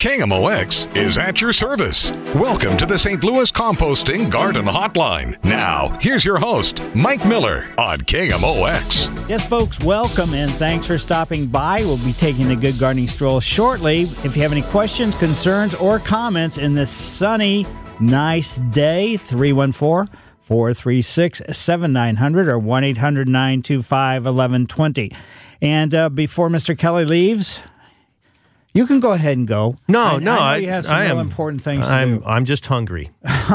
KMOX is at your service. Welcome to the St. Louis Composting Garden Hotline. Now, here's your host, Mike Miller on KMOX. Yes, folks, welcome and thanks for stopping by. We'll be taking a good gardening stroll shortly. If you have any questions, concerns, or comments in this sunny, nice day, 314-436-7900 or 1-800-925-1120. And before Mr. Kelly leaves, you can go ahead and go. I know you have some real important things to do. I'm just hungry.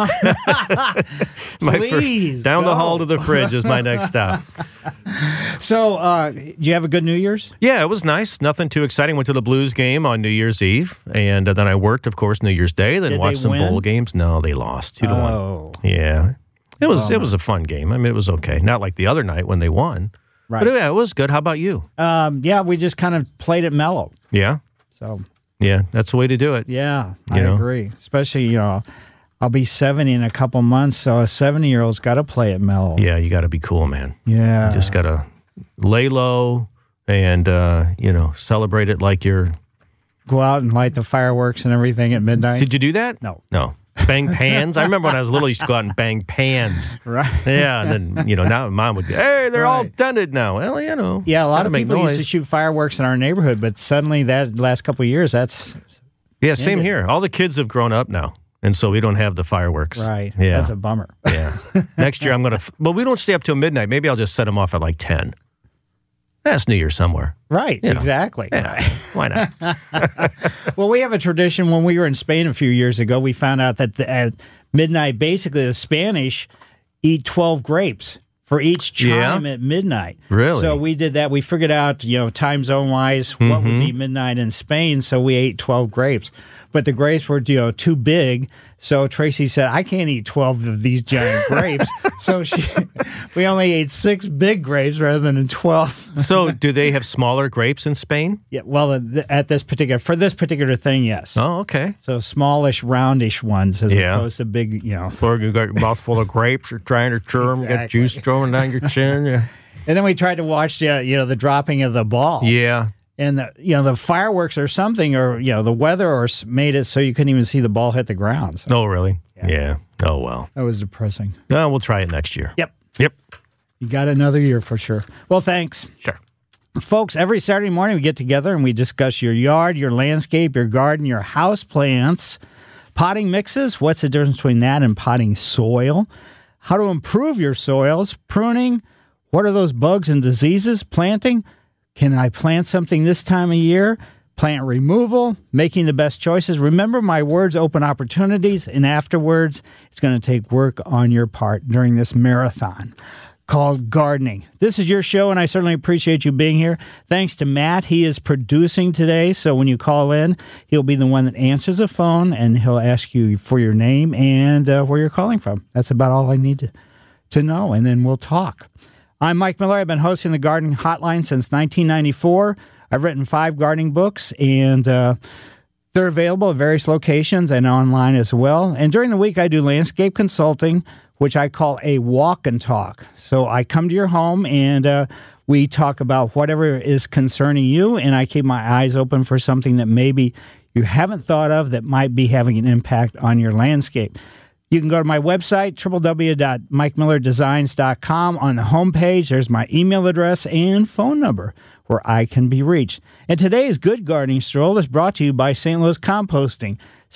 Please down go. the hall to the fridge is my next stop. So, did you have a good New Year's? Yeah, it was nice. Nothing too exciting. Went to the Blues game on New Year's Eve, and then I worked, of course, New Year's Day. Then watched some bowl games. No, they lost 2-1. Yeah, it was a fun game. I mean, it was okay. Not like the other night when they won. Right. But yeah, it was good. How about you? Yeah, we just kind of played it mellow. Yeah. So. Yeah, that's the way to do it. Yeah, I agree. Especially, I'll be 70 in a couple months, so a 70-year-old's got to play it mellow. Yeah, you got to be cool, man. Yeah. You just got to lay low and, celebrate it like you're... Go out and light the fireworks and everything at midnight. Did you do that? No. Bang pans? I remember when I was little, I used to go out and bang pans. Right. Yeah, and then, now Mom would go, hey, they're all dented now. Well, Yeah, a lot of people used to shoot fireworks in our neighborhood, but suddenly that last couple of years, that's... Yeah, same here. All the kids have grown up now, and so we don't have the fireworks. Right. Yeah. That's a bummer. Yeah. Next year I'm going to... Well, we don't stay up till midnight. Maybe I'll just set them off at like 10. That's New Year somewhere. Right, exactly. Yeah, why not? Well, we have a tradition. When we were in Spain a few years ago, we found out that at midnight, basically the Spanish eat 12 grapes for each chime at midnight. Really? So we did that. We figured out, time zone-wise, what would be midnight in Spain, so we ate 12 grapes. But the grapes were, too big, so Tracy said, I can't eat 12 of these giant grapes. So we only ate 6 big grapes rather than 12. So do they have smaller grapes in Spain? Yeah, well, for this particular thing, yes. Oh, okay. So smallish, roundish ones as opposed to big, Or you got your mouth full of grapes, you're trying to chew them, got juice throwing down your chin. Yeah. And then we tried to watch, the dropping of the ball. Yeah. And, the fireworks or something, or, the weather made it so you couldn't even see the ball hit the ground. So. Oh, really? Yeah. Oh, well. That was depressing. We'll try it next year. Yep. You got another year for sure. Well, thanks. Sure. Folks, every Saturday morning we get together and we discuss your yard, your landscape, your garden, your house plants, potting mixes. What's the difference between that and potting soil? How to improve your soils, pruning. What are those bugs and diseases? Planting. Can I plant something this time of year? Plant removal, making the best choices. Remember, my words open opportunities, and afterwards, it's going to take work on your part during this marathon called gardening. This is your show, and I certainly appreciate you being here. Thanks to Matt. He is producing today, so when you call in, he'll be the one that answers the phone, and he'll ask you for your name and where you're calling from. That's about all I need to know, and then we'll talk. I'm Mike Miller. I've been hosting the Gardening Hotline since 1994. I've written 5 gardening books, and they're available at various locations and online as well. And during the week, I do landscape consulting, which I call a walk and talk. So I come to your home, and we talk about whatever is concerning you, and I keep my eyes open for something that maybe you haven't thought of that might be having an impact on your landscape. You can go to my website, www.mikemillerdesigns.com. On the homepage, there's my email address and phone number where I can be reached. And today's Good Gardening Stroll is brought to you by St. Louis Composting,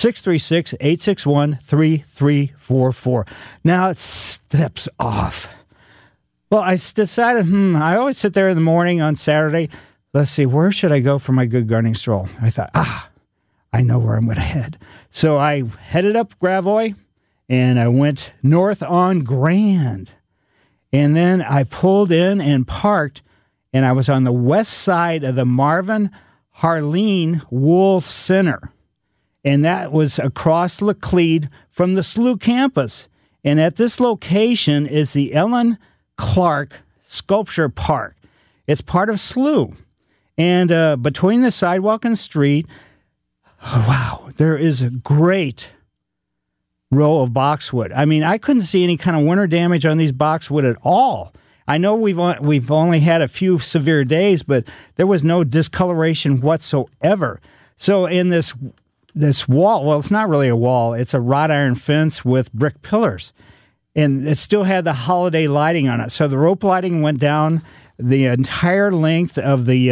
636-861-3344. Now it steps off. Well, I decided, I always sit there in the morning on Saturday. Let's see, where should I go for my Good Gardening Stroll? I thought, I know where I'm going to head. So I headed up Gravois. And I went north on Grand. And then I pulled in and parked, and I was on the west side of the Marvin Harleen Wool Center. And that was across Laclede from the SLU campus. And at this location is the Ellen Clark Sculpture Park. It's part of SLU. And between the sidewalk and street, there is a great row of boxwood. I mean, I couldn't see any kind of winter damage on these boxwood at all. I know we've only had a few severe days, but there was no discoloration whatsoever. So in this this wall. Well, it's not really a wall. It's a wrought iron fence with brick pillars. And it still had the holiday lighting on it. So the rope lighting went down the entire length of the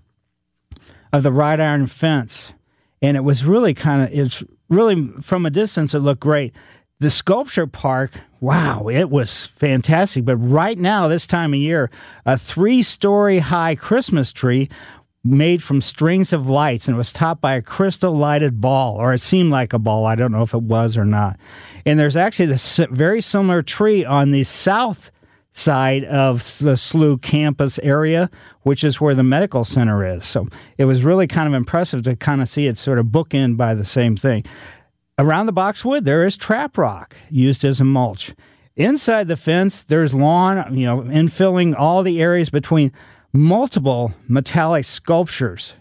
wrought iron fence. And it was really it's really, from a distance, it looked great. The sculpture park, wow, it was fantastic. But right now, this time of year, a 3-story high Christmas tree made from strings of lights, and it was topped by a crystal lighted ball, or it seemed like a ball. I don't know if it was or not. And there's actually this very similar tree on the south side of the SLU campus area, which is where the medical center is. So it was really kind of impressive to kind of see it sort of bookend by the same thing. Around the boxwood, there is trap rock used as a mulch. Inside the fence, there's lawn, infilling all the areas between multiple metallic sculptures.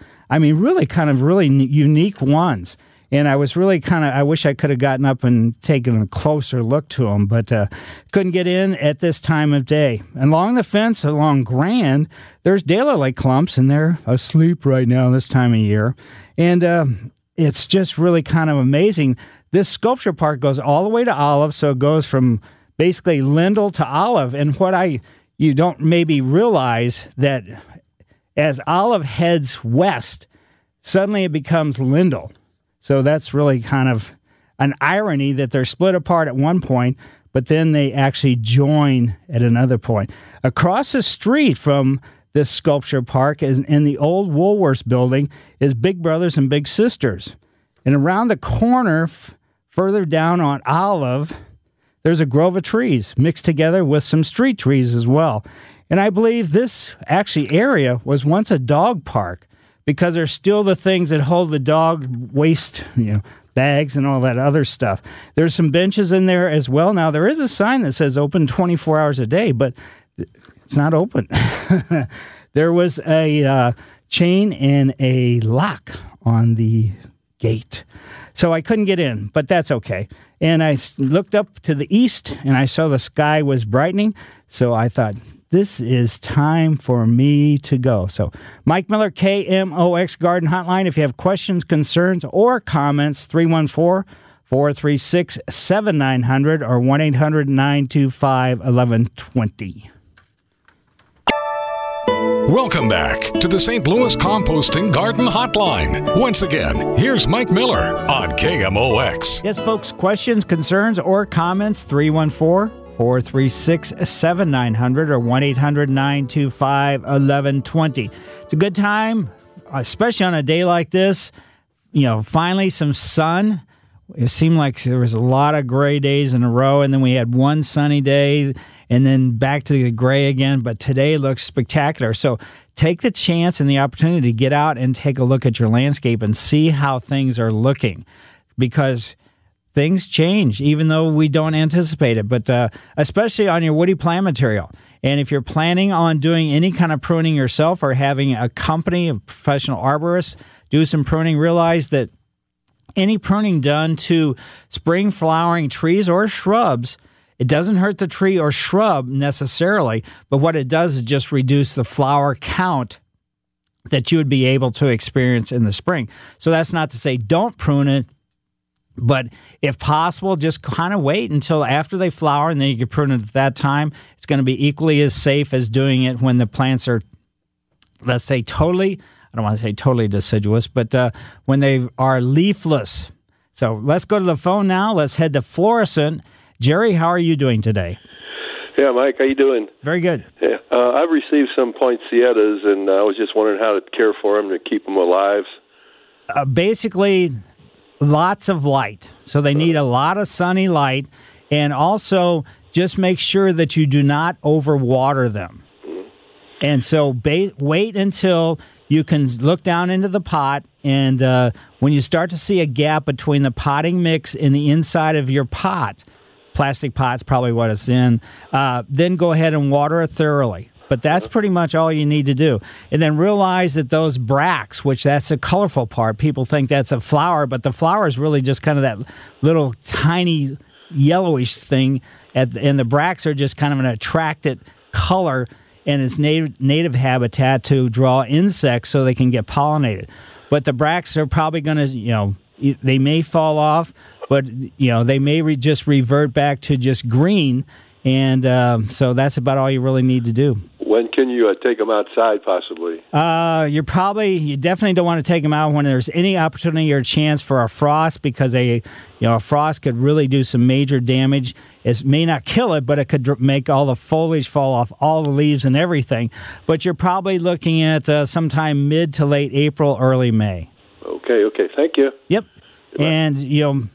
Really unique ones. And I was really I wish I could have gotten up and taken a closer look to them, but couldn't get in at this time of day. And along the fence, along Grand, there's daylily clumps, and they're asleep right now this time of year. And it's just really kind of amazing. This sculpture park goes all the way to Olive, so it goes from basically Lindell to Olive. And you don't maybe realize that as Olive heads west, suddenly it becomes Lindell. So that's really kind of an irony that they're split apart at one point, but then they actually join at another point. Across the street from this sculpture park is in the old Woolworths building is Big Brothers and Big Sisters. And around the corner, further down on Olive, there's a grove of trees mixed together with some street trees as well. And I believe this area was once a dog park, because there's still the things that hold the dog waste, bags and all that other stuff. There's some benches in there as well. Now, there is a sign that says open 24 hours a day, but it's not open. There was a chain and a lock on the gate. So I couldn't get in, but that's okay. And I looked up to the east, and I saw the sky was brightening, so I thought, this is time for me to go. So, Mike Miller, KMOX Garden Hotline. If you have questions, concerns, or comments, 314-436-7900 or 1-800-925-1120. Welcome back to the St. Louis Composting Garden Hotline. Once again, here's Mike Miller on KMOX. Yes, folks, questions, concerns, or comments, 314-436-7900 or 1-800-925-1120. It's a good time, especially on a day like this. Finally some sun. It seemed like there was a lot of gray days in a row, and then we had one sunny day, and then back to the gray again. But today looks spectacular. So take the chance and the opportunity to get out and take a look at your landscape and see how things are looking, because things change, even though we don't anticipate it, but especially on your woody plant material. And if you're planning on doing any kind of pruning yourself or having a company, a professional arborist, do some pruning, realize that any pruning done to spring flowering trees or shrubs, it doesn't hurt the tree or shrub necessarily, but what it does is just reduce the flower count that you would be able to experience in the spring. So that's not to say don't prune it, but if possible, just kind of wait until after they flower, and then you can prune it at that time. It's going to be equally as safe as doing it when the plants are, let's say, I don't want to say totally deciduous, but when they are leafless. So let's go to the phone now. Let's head to Florissant. Jerry, how are you doing today? Yeah, Mike, how you doing? Very good. Yeah, I've received some poinsettias, and I was just wondering how to care for them to keep them alive. Basically, lots of light. So they need a lot of sunny light, and also just make sure that you do not overwater them. And so wait until you can look down into the pot, and when you start to see a gap between the potting mix and the inside of your pot, plastic pot's probably what it's in, then go ahead and water it thoroughly. But that's pretty much all you need to do. And then realize that those bracts, which that's the colorful part, people think that's a flower, but the flower is really just kind of that little tiny yellowish thing, and the bracts are just kind of an attracted color, and it's native habitat to draw insects so they can get pollinated. But the bracts are probably going to, they may fall off, but they may just revert back to just green, and so that's about all you really need to do. When can you take them outside, possibly? You definitely don't want to take them out when there's any opportunity or chance for a frost, because a frost could really do some major damage. It may not kill it, but it could make all the foliage fall off, all the leaves and everything. But you're probably looking at sometime mid to late April, early May. Okay. Thank you. Yep. Goodbye. And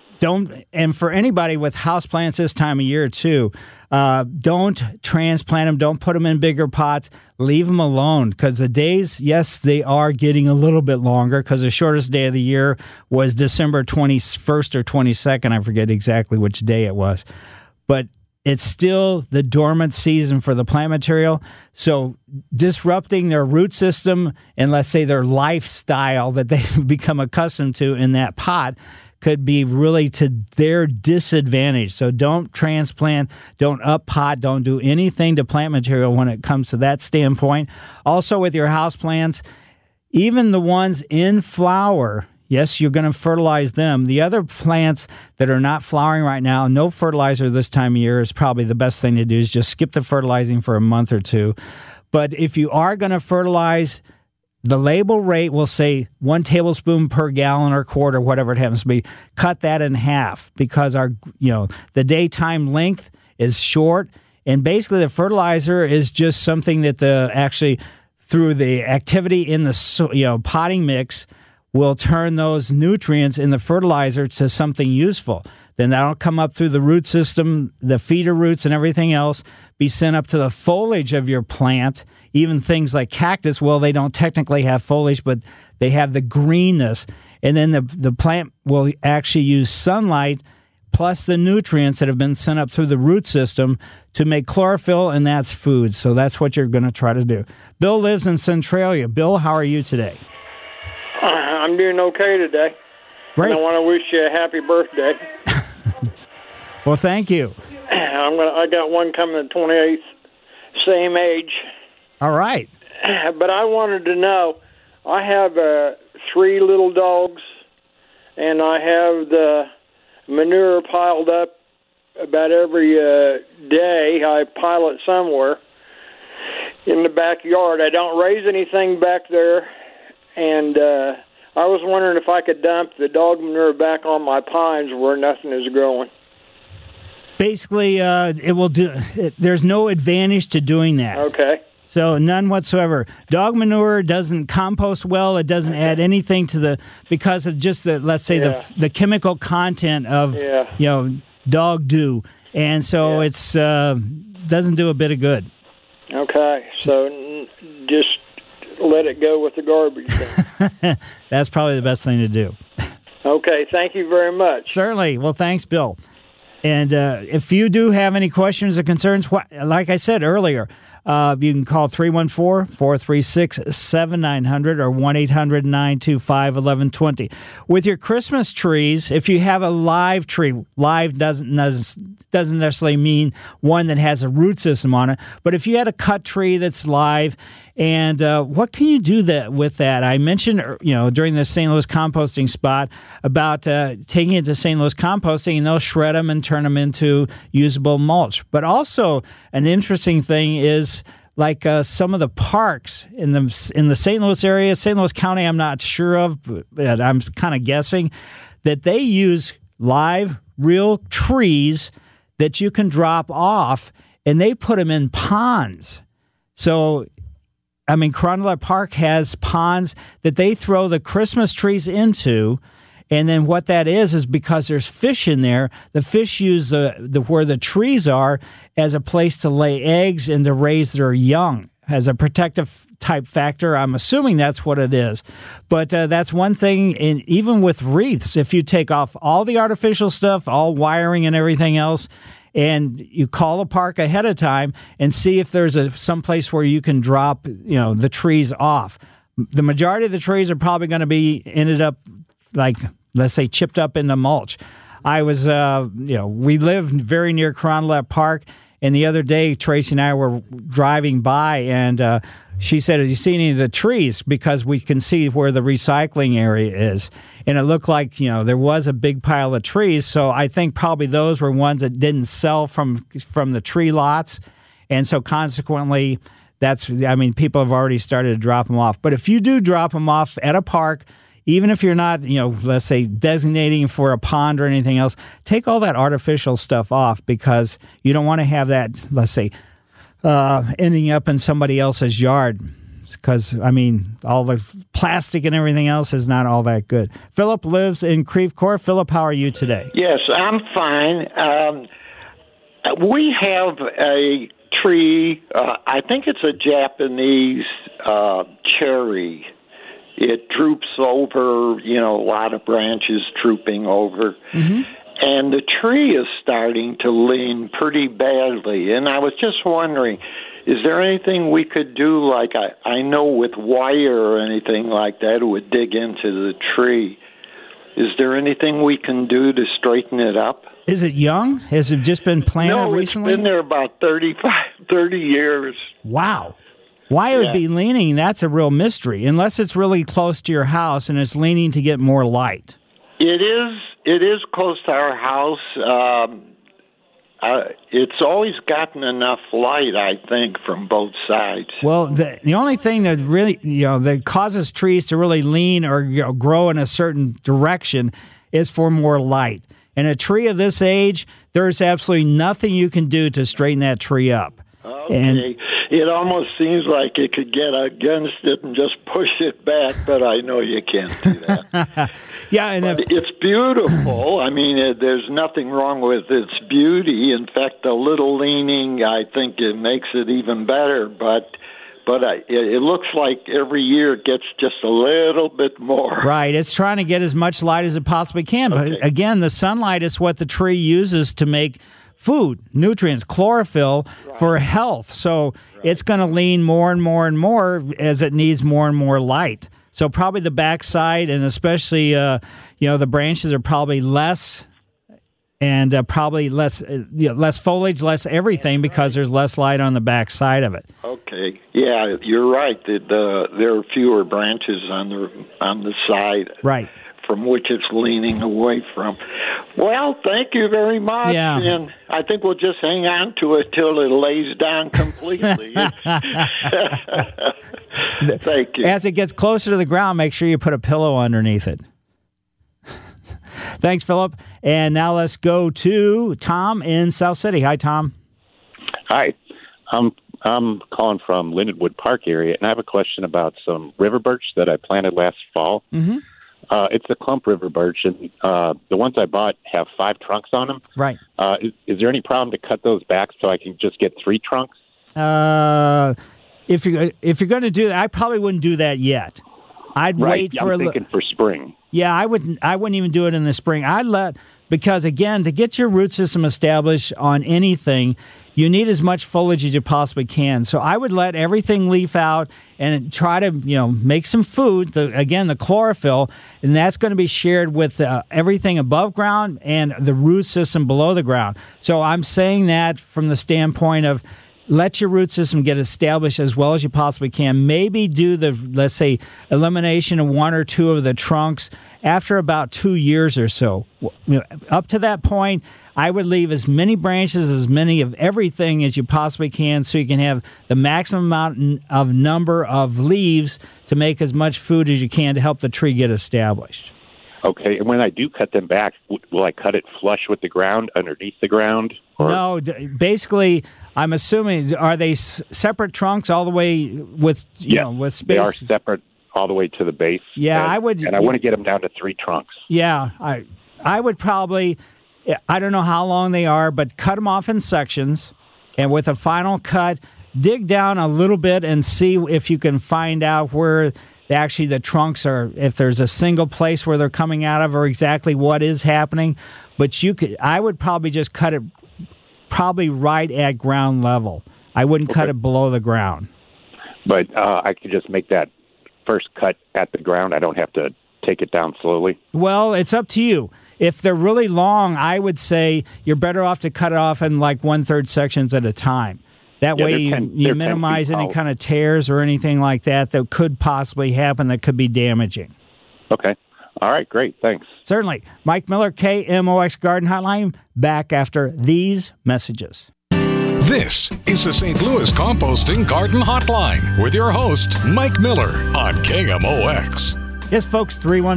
and for anybody with houseplants this time of year too, don't transplant them. Don't put them in bigger pots. Leave them alone, because the days, yes, they are getting a little bit longer, because the shortest day of the year was December 21st or 22nd. I forget exactly which day it was. But it's still the dormant season for the plant material. So disrupting their root system and, let's say, their lifestyle that they've become accustomed to in that pot could be really to their disadvantage. So don't transplant, don't up pot, don't do anything to plant material when it comes to that standpoint. Also with your house plants, even the ones in flower, yes, you're going to fertilize them. The other plants that are not flowering right now, no fertilizer this time of year is probably the best thing to do, is just skip the fertilizing for a month or two. But if you are going to fertilize, the label rate will say 1 tablespoon per gallon or quart or whatever it happens to be. Cut that in half, because the daytime length is short, and basically the fertilizer is just something that actually through the activity in the potting mix will turn those nutrients in the fertilizer to something useful. Then that'll come up through the root system, the feeder roots and everything else, be sent up to the foliage of your plant. Even things like cactus, well, they don't technically have foliage, but they have the greenness. And then the plant will actually use sunlight plus the nutrients that have been sent up through the root system to make chlorophyll, and that's food. So that's what you're going to try to do. Bill lives in Centralia. Bill, how are you today? I'm doing okay today. Great. And I want to wish you a happy birthday. Well, thank you. I got one coming the 28th, same age. All right. But I wanted to know, I have 3 little dogs, and I have the manure piled up about every day. I pile it somewhere in the backyard. I don't raise anything back there, and I was wondering if I could dump the dog manure back on my pines where nothing is growing. Basically, it will do. There's no advantage to doing that. Okay. So none whatsoever. Dog manure doesn't compost well. It doesn't add anything to because of just let's say the chemical content of dog do, and so it's doesn't do a bit of good. Okay, so just let it go with the garbage then. That's probably the best thing to do. Okay, thank you very much. Certainly. Well, thanks, Bill. And if you do have any questions or concerns, like I said earlier, you can call 314-436-7900 or 1-800-925-1120. With your Christmas trees, if you have a live tree, live doesn't necessarily mean one that has a root system on it, but if you had a cut tree that's live, and what can you do with that? I mentioned, during the St. Louis composting spot about taking it to St. Louis composting, and they'll shred them and turn them into usable mulch. But also, an interesting thing is like some of the parks in the St. Louis area, St. Louis County, I'm not sure of, but I'm kind of guessing that they use live, real trees that you can drop off, and they put them in ponds. So, Carondelet Park has ponds that they throw the Christmas trees into, and then what that is because there's fish in there. The fish use where the trees are as a place to lay eggs and to raise their young, as a protective type factor. I'm assuming that's what it is. But that's one thing, and even with wreaths, if you take off all the artificial stuff, all wiring and everything else, and you call a park ahead of time and see if there's some place where you can drop, the trees off. The majority of the trees are probably going to be ended up like, let's say, chipped up in the mulch. I was, we live very near Carondelet Park, and the other day Tracy and I were driving by, and she said, "Have you seen any of the trees?" Because we can see where the recycling area is. And it looked like, there was a big pile of trees. So I think probably those were ones that didn't sell from the tree lots. And so consequently, people have already started to drop them off. But if you do drop them off at a park, even if you're not, let's say designating for a pond or anything else, take all that artificial stuff off, because you don't want to have that, let's say, ending up in somebody else's yard, because, all the plastic and everything else is not all that good. Philip lives in Creve Coeur. Philip, how are you today? Yes, I'm fine. We have a tree, I think it's a Japanese cherry. It droops over, a lot of branches drooping over. Mm-hmm. And the tree is starting to lean pretty badly. And I was just wondering, is there anything we could do, like I know with wire or anything like that, it would dig into the tree. Is there anything we can do to straighten it up? Is it young? Has it just been planted recently? No, it's been there about 30 years. Wow. Why it would be leaning, that's a real mystery, unless it's really close to your house and it's leaning to get more light. It is close to our house. It's always gotten enough light, I think, from both sides. Well, the only thing that really, that causes trees to really lean or grow in a certain direction is for more light. And a tree of this age, there's absolutely nothing you can do to straighten that tree up. Okay. And it almost seems like it could get against it and just push it back, but I know you can't do that. It's beautiful. There's nothing wrong with its beauty. In fact, a little leaning, I think it makes it even better. But it looks like every year it gets just a little bit more. Right. It's trying to get as much light as it possibly can. Okay. But again, the sunlight is what the tree uses to make food, nutrients, chlorophyll for health. So it's going to lean more and more and more as it needs more and more light. So probably the backside, and especially, the branches are probably less, and probably less foliage, less everything, because there's less light on the backside of it. Okay. Yeah, you're right. There are fewer branches on the side. Right. From which it's leaning away from. Well, thank you very much. Yeah. And I think we'll just hang on to it till it lays down completely. Thank you. As it gets closer to the ground, make sure you put a pillow underneath it. Thanks, Philip. And now let's go to Tom in South City. Hi, Tom. Hi. I'm calling from Lindenwood Park area, and I have a question about some river birch that I planted last fall. Mm-hmm. It's a clump river birch, and the ones I bought have 5 trunks on them. Right. Is there any problem to cut those back so I can just get 3 trunks? If you're going to do that, I probably wouldn't do that yet. I'd wait for I'm thinking for spring. Yeah, I wouldn't even do it in the spring. Because again, to get your root system established on anything, you need as much foliage as you possibly can. So I would let everything leaf out and try to, make some food, the chlorophyll, and that's going to be shared with everything above ground and the root system below the ground. So I'm saying that from the standpoint of let your root system get established as well as you possibly can. Maybe do let's say, elimination of 1 or 2 of the trunks after about 2 years or so. Up to that point, I would leave as many branches, as many of everything as you possibly can, so you can have the maximum amount of number of leaves to make as much food as you can to help the tree get established. Okay, and when I do cut them back, will I cut it flush with the ground, underneath the ground? Or? No, basically, I'm assuming, are they separate trunks all the way with, with space? They are separate all the way to the base. Yeah, I would. And I want to get them down to 3 trunks. Yeah, I would probably, I don't know how long they are, but cut them off in sections, and with a final cut, dig down a little bit and see if you can find out where actually the trunks are, if there's a single place where they're coming out of, or exactly what is happening. But I would probably just cut it probably right at ground level. I wouldn't cut it below the ground. But I could just make that first cut at the ground. I don't have to take it down slowly. Well, it's up to you. If they're really long, I would say you're better off to cut it off in like 1/3 sections at a time. That way you minimize any kind of tears or anything like that could possibly happen that could be damaging. Okay. All right, great. Thanks. Certainly. Mike Miller, KMOX Garden Hotline, back after these messages. This is the St. Louis Composting Garden Hotline with your host, Mike Miller on KMOX. Yes, folks,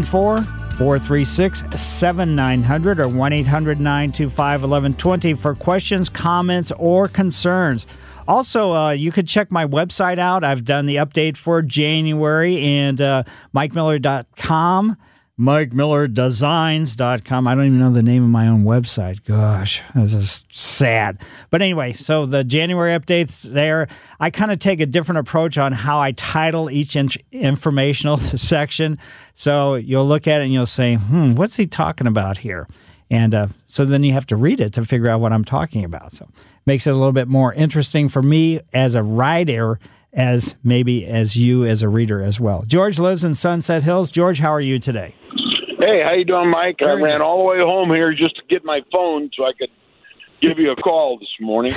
314-436-7900 or 1-800-925-1120 for questions, comments, or concerns. Also, you could check my website out. I've done the update for January and MikeMiller.com. MikeMillerDesigns.com. I don't even know the name of my own website. Gosh, this is sad. But anyway, so the January updates there. I kind of take a different approach on how I title each informational section. So you'll look at it and you'll say, what's he talking about here? And so then you have to read it to figure out what I'm talking about. So it makes it a little bit more interesting for me as a writer, as maybe as you as a reader as well. George lives in Sunset Hills. George, how are you today? Hey, how you doing, Mike? I ran all the way home here just to get my phone so I could give you a call this morning.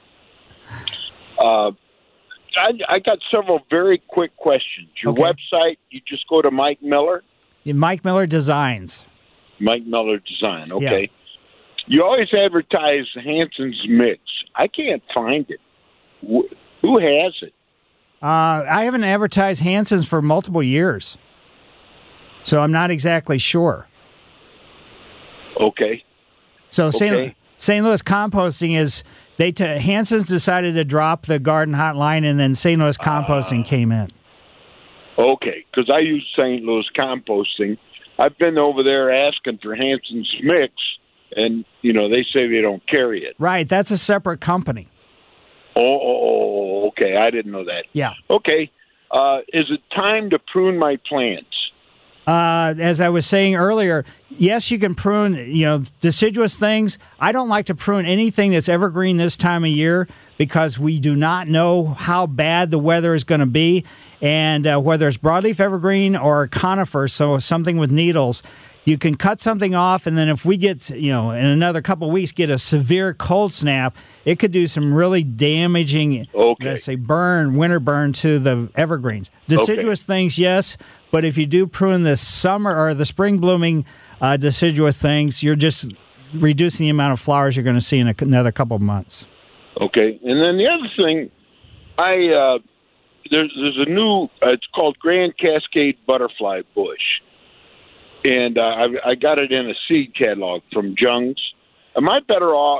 I got several very quick questions. Your website, you just go to Mike Miller? Mike Miller Designs. Mike Miller Design, okay. Yeah. You always advertise Hanson's Mix. I can't find it. Who has it? I haven't advertised Hanson's for multiple years, so I'm not exactly sure. Okay. So St. Louis Composting is Hanson's decided to drop the garden hotline, and then St. Louis Composting came in. Okay, because I use St. Louis Composting. I've been over there asking for Hanson's Mix, and they say they don't carry it. Right, that's a separate company. Oh, okay. I didn't know that. Yeah. Okay. Is it time to prune my plants? As I was saying earlier, yes, you can prune, deciduous things. I don't like to prune anything that's evergreen this time of year because we do not know how bad the weather is going to be, and whether it's broadleaf evergreen or conifer, so something with needles. You can cut something off, and then if we get, in another couple of weeks, get a severe cold snap, it could do some really damaging, let's say, winter burn to the evergreens. Deciduous things, yes, but if you do prune the summer or the spring blooming deciduous things, you're just reducing the amount of flowers you're going to see in another couple of months. Okay, and then the other thing, there's a new, it's called Grand Cascade Butterfly Bush. And I got it in a seed catalog from Jung's. Am I better off,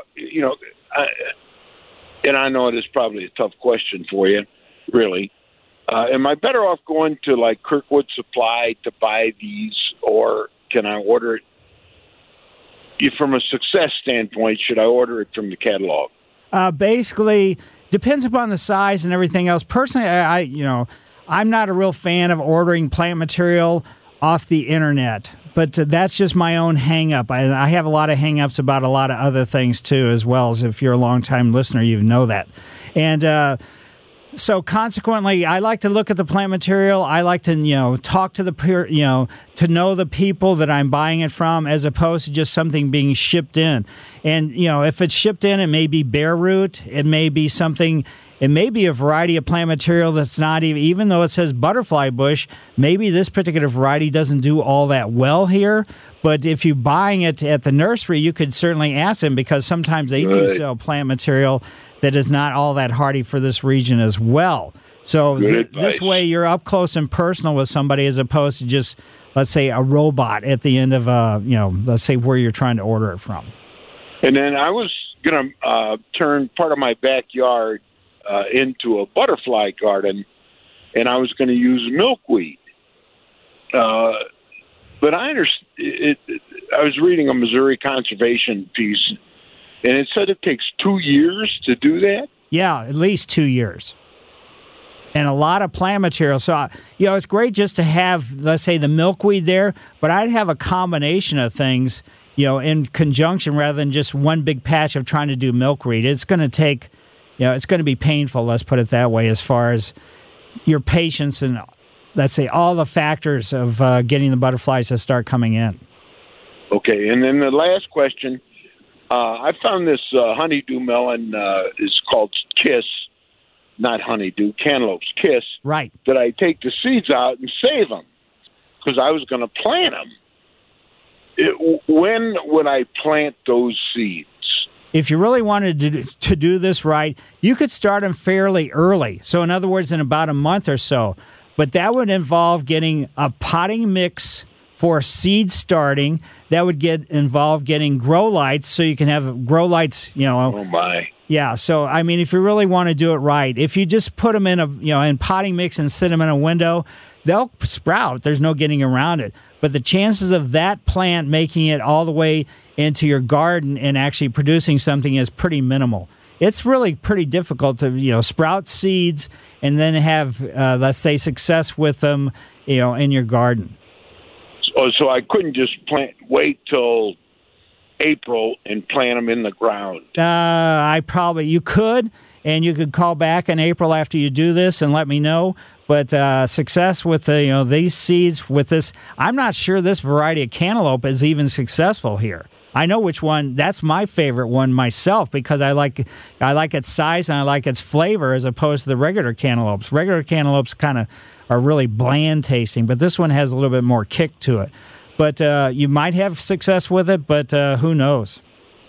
and I know it is probably a tough question for you, really. Am I better off going to, like, Kirkwood Supply to buy these, or can I order it? From a success standpoint, should I order it from the catalog? Basically, depends upon the size and everything else. Personally, I'm not a real fan of ordering plant material off the internet, but that's just my own hang-up. I have a lot of hang-ups about a lot of other things, too, as well. As if you're a long-time listener, you know that. And so consequently, I like to look at the plant material. I like to, talk to to know the people that I'm buying it from, as opposed to just something being shipped in. And, if it's shipped in, it may be bare root. It may be something... It may be a variety of plant material that's not even though it says butterfly bush, maybe this particular variety doesn't do all that well here. But if you're buying it at the nursery, you could certainly ask them, because sometimes they do sell plant material that is not all that hardy for this region as well. So this way you're up close and personal with somebody, as opposed to just, let's say, a robot at the end of, let's say where you're trying to order it from. And then I was going to turn part of my backyard into a butterfly garden, and I was going to use milkweed. But I understand. I was reading a Missouri conservation piece, and it said it takes 2 years to do that. Yeah, at least 2 years. And a lot of plant material. So, it's great just to have, let's say, the milkweed there, but I'd have a combination of things, in conjunction, rather than just one big patch of trying to do milkweed. It's going to take... it's going to be painful, let's put it that way, as far as your patience and, let's say, all the factors of getting the butterflies to start coming in. Okay, and then the last question, I found this honeydew melon is called Kiss, Cantaloupe's Kiss. Right. That I take the seeds out and save them because I was going to plant them. When would I plant those seeds? If you really wanted to do this right, you could start them fairly early. So, in other words, in about a month or so. But that would involve getting a potting mix for seed starting. That would involve getting grow lights, so you can have grow lights. Oh my! Yeah. So, I mean, if you really want to do it right, if you just put them in in potting mix and sit them in a window, they'll sprout. There's no getting around it. But the chances of that plant making it all the way into your garden and actually producing something is pretty minimal. It's really pretty difficult to sprout seeds and then have let's say success with them in your garden. So I couldn't just wait till April and plant them in the ground. You could, and you could call back in April after you do this and let me know. But success with these seeds with this, I'm not sure this variety of cantaloupe is even successful here. I know which one. That's my favorite one myself because I like its size and I like its flavor as opposed to the regular cantaloupes. Regular cantaloupes kind of are really bland tasting, but this one has a little bit more kick to it. But you might have success with it, but who knows?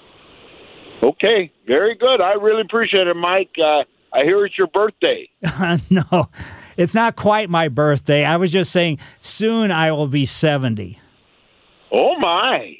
Okay, very good. I really appreciate it, Mike. I hear it's your birthday. No, it's not quite my birthday. I was just saying soon I will be 70. Oh, my.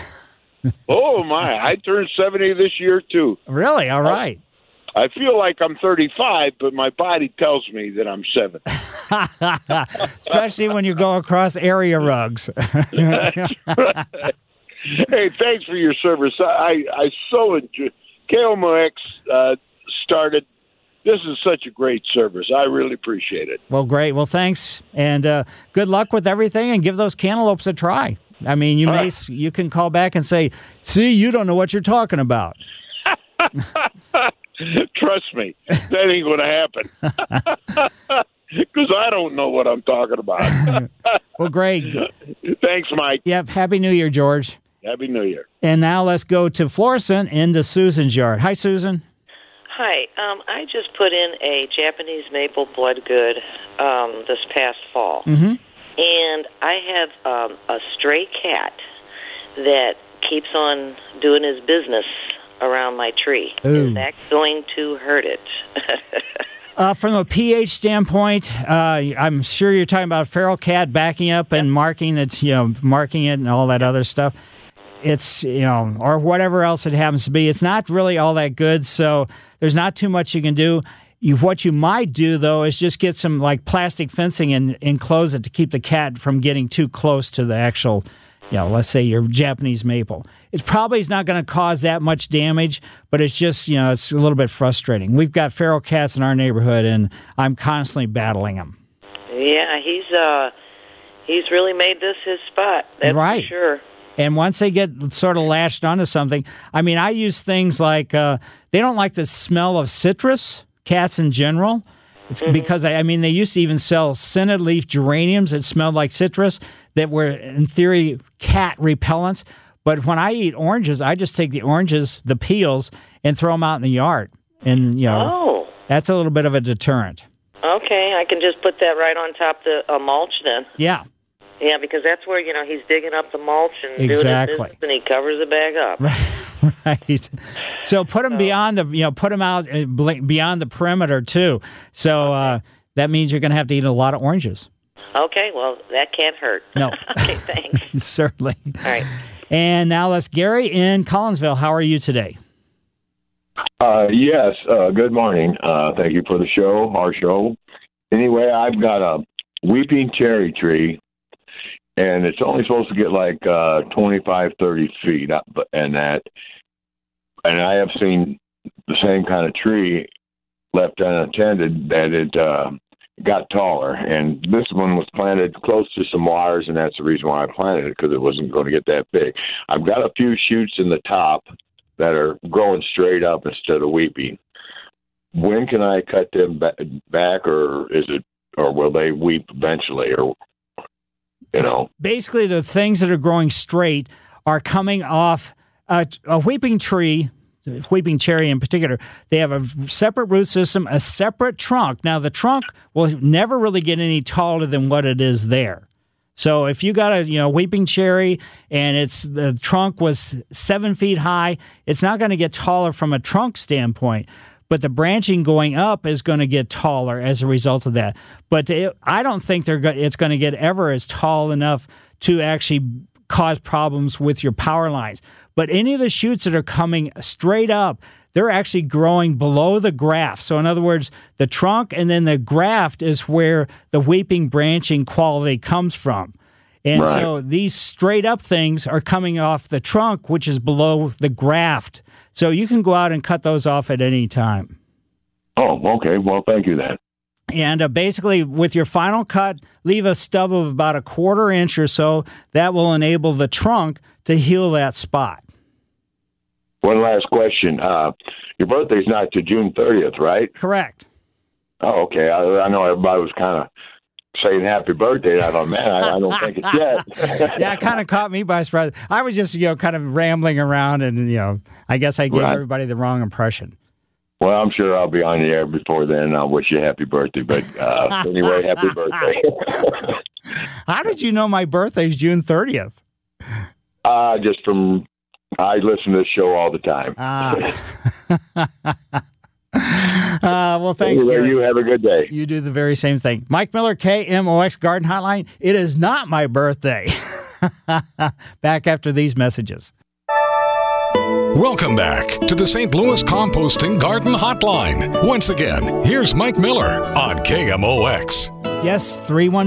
Oh, my. I turned 70 this year, too. Really? All right. I feel like I'm 35, but my body tells me that I'm 70. Especially when you go across area rugs. That's right. Hey, thanks for your service. I so enjoy KMOX started. This is such a great service. I really appreciate it. Well, great. Well, thanks, and good luck with everything, and give those cantaloupes a try. I mean, you can call back and say, see, you don't know what you're talking about. Trust me, that ain't going to happen. Because I don't know what I'm talking about. Well, great. Thanks, Mike. Yep. Happy New Year, George. Happy New Year. And now let's go to Florissant into Susan's yard. Hi, Susan. Hi. I just put in a Japanese maple bloodgood this past fall. Mm-hmm. And I have a stray cat that keeps on doing his business around my tree. Ooh. Is that going to hurt it? From a pH standpoint, I'm sure you're talking about a feral cat backing up and marking it and all that other stuff. It's, or whatever else it happens to be. It's not really all that good, so there's not too much you can do. What you might do, though, is just get some plastic fencing and enclose it to keep the cat from getting too close to the actual, let's say your Japanese maple. It probably is not going to cause that much damage, but it's just, it's a little bit frustrating. We've got feral cats in our neighborhood, and I'm constantly battling them. Yeah, he's really made this his spot. That's right. For sure. And once they get sort of lashed onto something, I mean, I use things like they don't like the smell of citrus, cats in general. It's because, they used to even sell scented leaf geraniums that smelled like citrus that were, in theory, cat repellents. But when I eat oranges, I just take the oranges, the peels, and throw them out in the yard. And, that's a little bit of a deterrent. Okay, I can just put that right on top of the mulch then. Yeah. Yeah, because that's where, he's digging up the mulch and doing his business, and he covers the bag up. Right. So put them beyond put them out beyond the perimeter too. So that means you're going to have to eat a lot of oranges. Okay, well, that can't hurt. No. Okay, thanks. Certainly. All right. And now let's Gary in Collinsville. How are you today? Yes. Good morning. Thank you for the show, our show. Anyway, I've got a weeping cherry tree, and it's only supposed to get 25, 30 feet up, and I have seen the same kind of tree left unattended that it got taller. And this one was planted close to some wires, and that's the reason why I planted it, because it wasn't going to get that big. I've got a few shoots in the top that are growing straight up instead of weeping. When can I cut them back, or will they weep eventually, or? Basically, the things that are growing straight are coming off a weeping tree. weeping cherry in particular, they have a separate root system, a separate trunk. Now, the trunk will never really get any taller than what it is there. So if you got a weeping cherry and the trunk was 7 feet high, it's not going to get taller from a trunk standpoint. But the branching going up is going to get taller as a result of that. But I don't think it's going to get ever as tall enough to actually cause problems with your power lines. But any of the shoots that are coming straight up, they're actually growing below the graft. So in other words, the trunk and then the graft is where the weeping branching quality comes from. And so these straight up things are coming off the trunk, which is below the graft. So you can go out and cut those off at any time. Oh, okay. Well, thank you then. And basically, with your final cut, leave a stub of about 1/4 inch or so. That will enable the trunk to heal that spot. One last question. Your birthday's not to June 30th, right? Correct. Oh, okay. I know everybody was kind of saying happy birthday. And I thought, man, I don't think it's yet. Yeah, it kind of caught me by surprise. I was just, kind of rambling around, and, I guess I gave everybody the wrong impression. Well, I'm sure I'll be on the air before then, and I'll wish you a happy birthday. But anyway, happy birthday. How did you know my birthday is June 30th? Just from... I listen to this show all the time. Well, thanks, anyway, Gary. You have a good day. You do the very same thing. Mike Miller, KMOX Garden Hotline. It is not my birthday. Back after these messages. Welcome back to the St. Louis Composting Garden Hotline. Once again, here's Mike Miller on KMOX. Yes,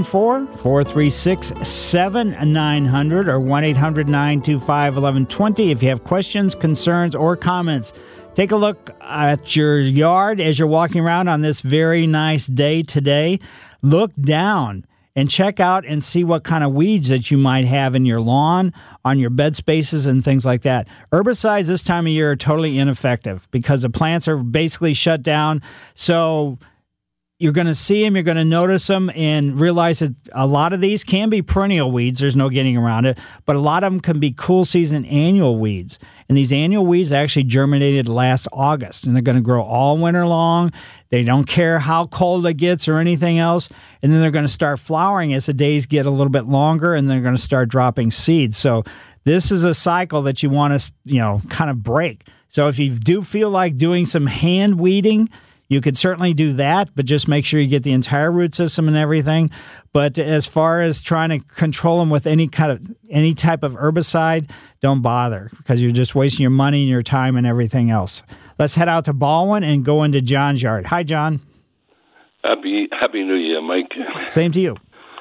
314-436-7900 or 1-800-925-1120 if you have questions, concerns, or comments. Take a look at your yard as you're walking around on this very nice day today. Look down and check out and see what kind of weeds that you might have in your lawn, on your bed spaces, and things like that. Herbicides this time of year are totally ineffective because the plants are basically shut down. So you're going to see them, you're going to notice them, and realize that a lot of these can be perennial weeds. There's no getting around it. But a lot of them can be cool season annual weeds. And these annual weeds actually germinated last August, and they're going to grow all winter long. They don't care how cold it gets or anything else. And then they're going to start flowering as the days get a little bit longer, and they're going to start dropping seeds. So this is a cycle that you want to, kind of break. So if you do feel like doing some hand weeding, you could certainly do that, but just make sure you get the entire root system and everything. But as far as trying to control them with any type of herbicide, don't bother because you're just wasting your money and your time and everything else. Let's head out to Baldwin and go into John's yard. Hi, John. Happy New Year, Mike. Same to you.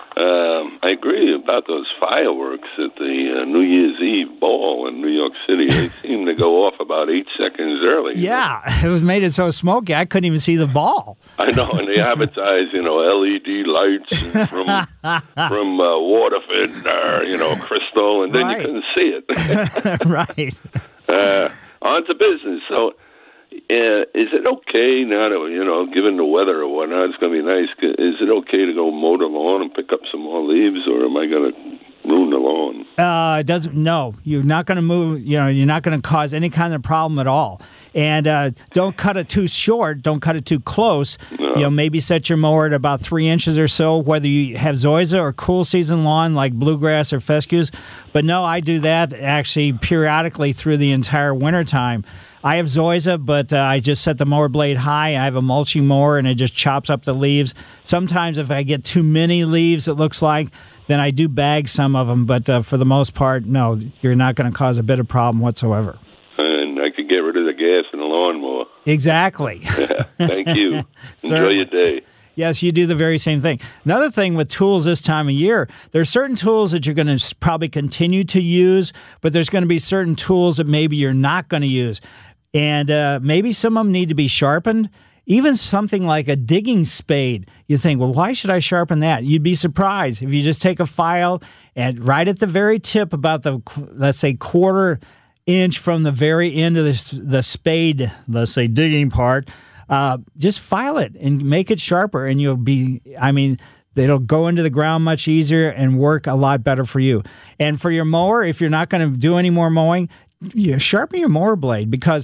I agree about those fireworks at the New Year's Eve ball in New York City. They seem to go off about 8 seconds early. Yeah, it was made it so smoky I couldn't even see the ball. I know, and they advertise, LED lights from Waterford, Crystal, and then you couldn't see it. Right. On to business. So, is it okay now that, given the weather or whatnot, it's going to be nice, is it okay to go mow the lawn and pick up some more leaves, or am I going to ruin the lawn? It doesn't. No, you're not going to move. You're not going to cause any kind of problem at all. And don't cut it too short. Don't cut it too close. No. Maybe set your mower at about 3 inches or so, whether you have zoysia or cool season lawn like bluegrass or fescues. But no, I do that actually periodically through the entire wintertime. I have zoysia, but I just set the mower blade high. I have a mulching mower, and it just chops up the leaves. Sometimes if I get too many leaves, it looks like, then I do bag some of them. But for the most part, no, you're not going to cause a bit of problem whatsoever. And I could get rid of the gas in the lawnmower. Exactly. Thank you. Enjoy your day. Yes, you do the very same thing. Another thing with tools this time of year, there's certain tools that you're going to probably continue to use, but there's going to be certain tools that maybe you're not going to use. And maybe some of them need to be sharpened. Even something like a digging spade, you think, well, why should I sharpen that? You'd be surprised if you just take a file and right at the very tip, about the, let's say, 1/4 inch from the very end of the spade, let's say digging part, just file it and make it sharper, and you'll be, it'll go into the ground much easier and work a lot better for you. And for your mower, if you're not going to do any more mowing, sharpen your mower blade, because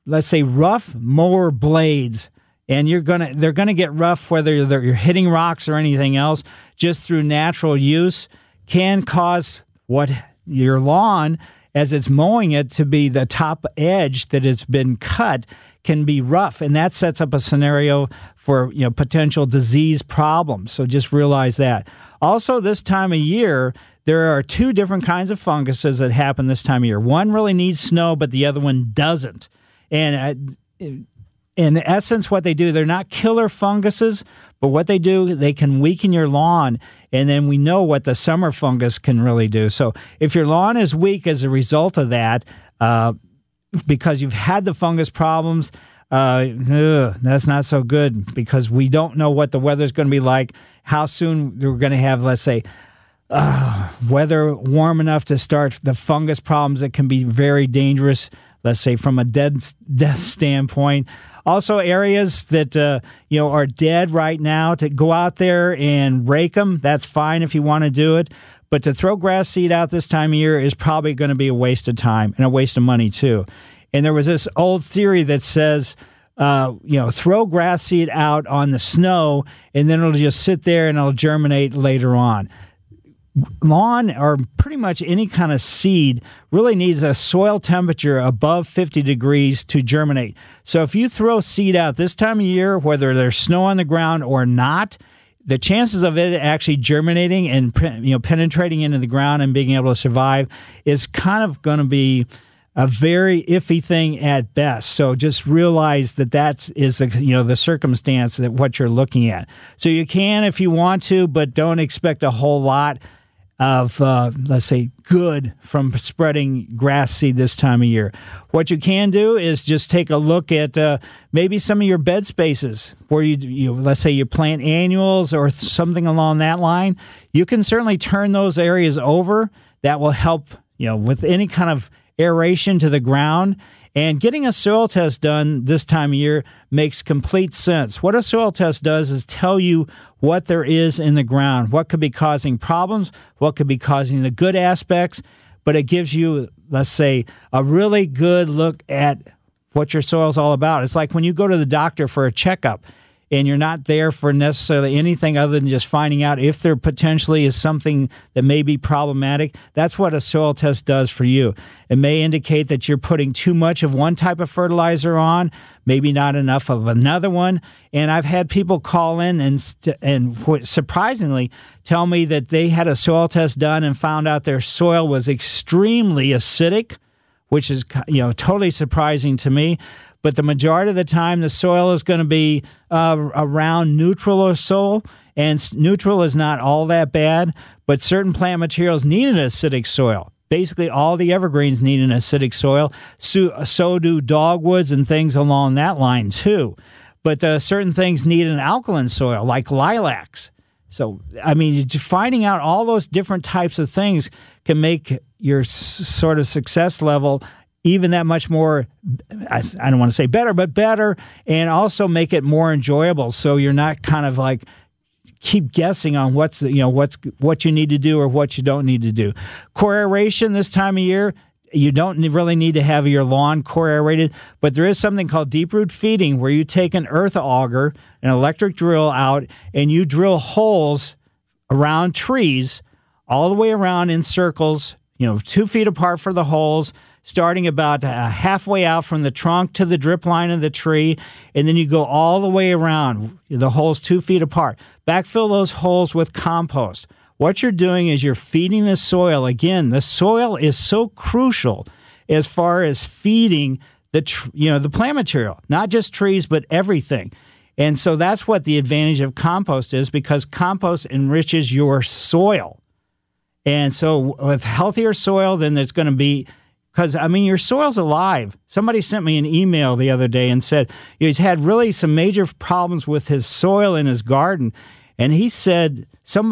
let's say, rough mower blades, and they're gonna get rough whether you're hitting rocks or anything else, just through natural use, can cause what your lawn, as it's mowing it, to be the top edge that has been cut, can be rough, and that sets up a scenario for potential disease problems. So just realize that. Also, this time of year, there are two different kinds of funguses that happen this time of year. One really needs snow, but the other one doesn't. And in essence, what they do, they're not killer funguses, but what they do, they can weaken your lawn, and then we know what the summer fungus can really do. So if your lawn is weak as a result of that, because you've had the fungus problems, that's not so good, because we don't know what the weather's going to be like, how soon we're going to have, let's say, weather warm enough to start the fungus problems that can be very dangerous, let's say from a death standpoint. Also, areas that are dead right now, to go out there and rake them, that's fine if you want to do it. But to throw grass seed out this time of year is probably going to be a waste of time and a waste of money too. And there was this old theory that says, throw grass seed out on the snow, and then it'll just sit there and it'll germinate later on. Lawn, or pretty much any kind of seed, really needs a soil temperature above 50 degrees to germinate. So if you throw seed out this time of year, whether there's snow on the ground or not, the chances of it actually germinating and penetrating into the ground and being able to survive is kind of going to be a very iffy thing at best. So just realize that is the circumstance that what you're looking at. So you can if you want to, but don't expect a whole lot of, let's say, good from spreading grass seed this time of year. What you can do is just take a look at maybe some of your bed spaces where you let's say you plant annuals or something along that line. You can certainly turn those areas over. That will help, with any kind of aeration to the ground. And getting a soil test done this time of year makes complete sense. What a soil test does is tell you what there is in the ground, what could be causing problems, what could be causing the good aspects, but it gives you, let's say, a really good look at what your soil's all about. It's like when you go to the doctor for a checkup and you're not there for necessarily anything other than just finding out if there potentially is something that may be problematic. That's what a soil test does for you. It may indicate that you're putting too much of one type of fertilizer on, maybe not enough of another one. And I've had people call in and surprisingly tell me that they had a soil test done and found out their soil was extremely acidic, which is totally surprising to me. But the majority of the time, the soil is going to be around neutral or so, and neutral is not all that bad, but certain plant materials need an acidic soil. Basically, all the evergreens need an acidic soil. So do dogwoods and things along that line, too. But certain things need an alkaline soil, like lilacs. So, finding out all those different types of things can make your sort of success level even that much more, I don't want to say better, but better, and also make it more enjoyable. So you're not kind of like keep guessing on what you need to do or what you don't need to do. Core aeration this time of year, you don't really need to have your lawn core aerated, but there is something called deep root feeding where you take an earth auger, an electric drill out, and you drill holes around trees all the way around in circles, 2 feet apart for the holes, starting about halfway out from the trunk to the drip line of the tree, and then you go all the way around, the holes 2 feet apart. Backfill those holes with compost. What you're doing is you're feeding the soil. Again, the soil is so crucial as far as feeding the plant material, not just trees, but everything. And so that's what the advantage of compost is, because compost enriches your soil. And so with healthier soil, then there's going to be, because, your soil's alive. Somebody sent me an email the other day and said he's had really some major problems with his soil in his garden. And he said,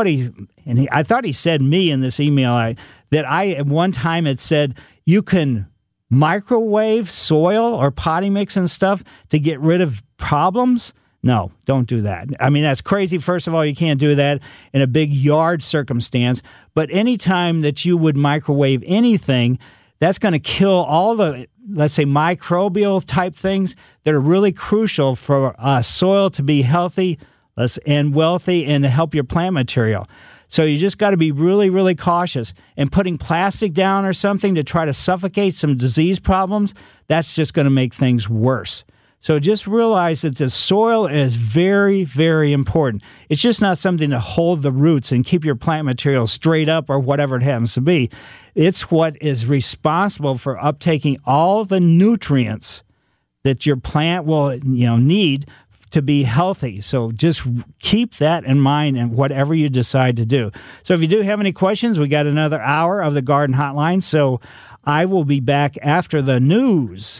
I thought he said me in this email, that I at one time had said, you can microwave soil or potting mix and stuff to get rid of problems. No, don't do that. That's crazy. First of all, you can't do that in a big yard circumstance. But anytime that you would microwave anything, that's going to kill all the let's say, microbial type things that are really crucial for soil to be healthy and wealthy and to help your plant material. So you just got to be really, really cautious. And putting plastic down or something to try to suffocate some disease problems, that's just going to make things worse. So just realize that the soil is very, very important. It's just not something to hold the roots and keep your plant material straight up or whatever it happens to be. It's what is responsible for uptaking all the nutrients that your plant will, need to be healthy. So just keep that in mind in whatever you decide to do. So if you do have any questions, we got another hour of the Garden Hotline. So I will be back after the news.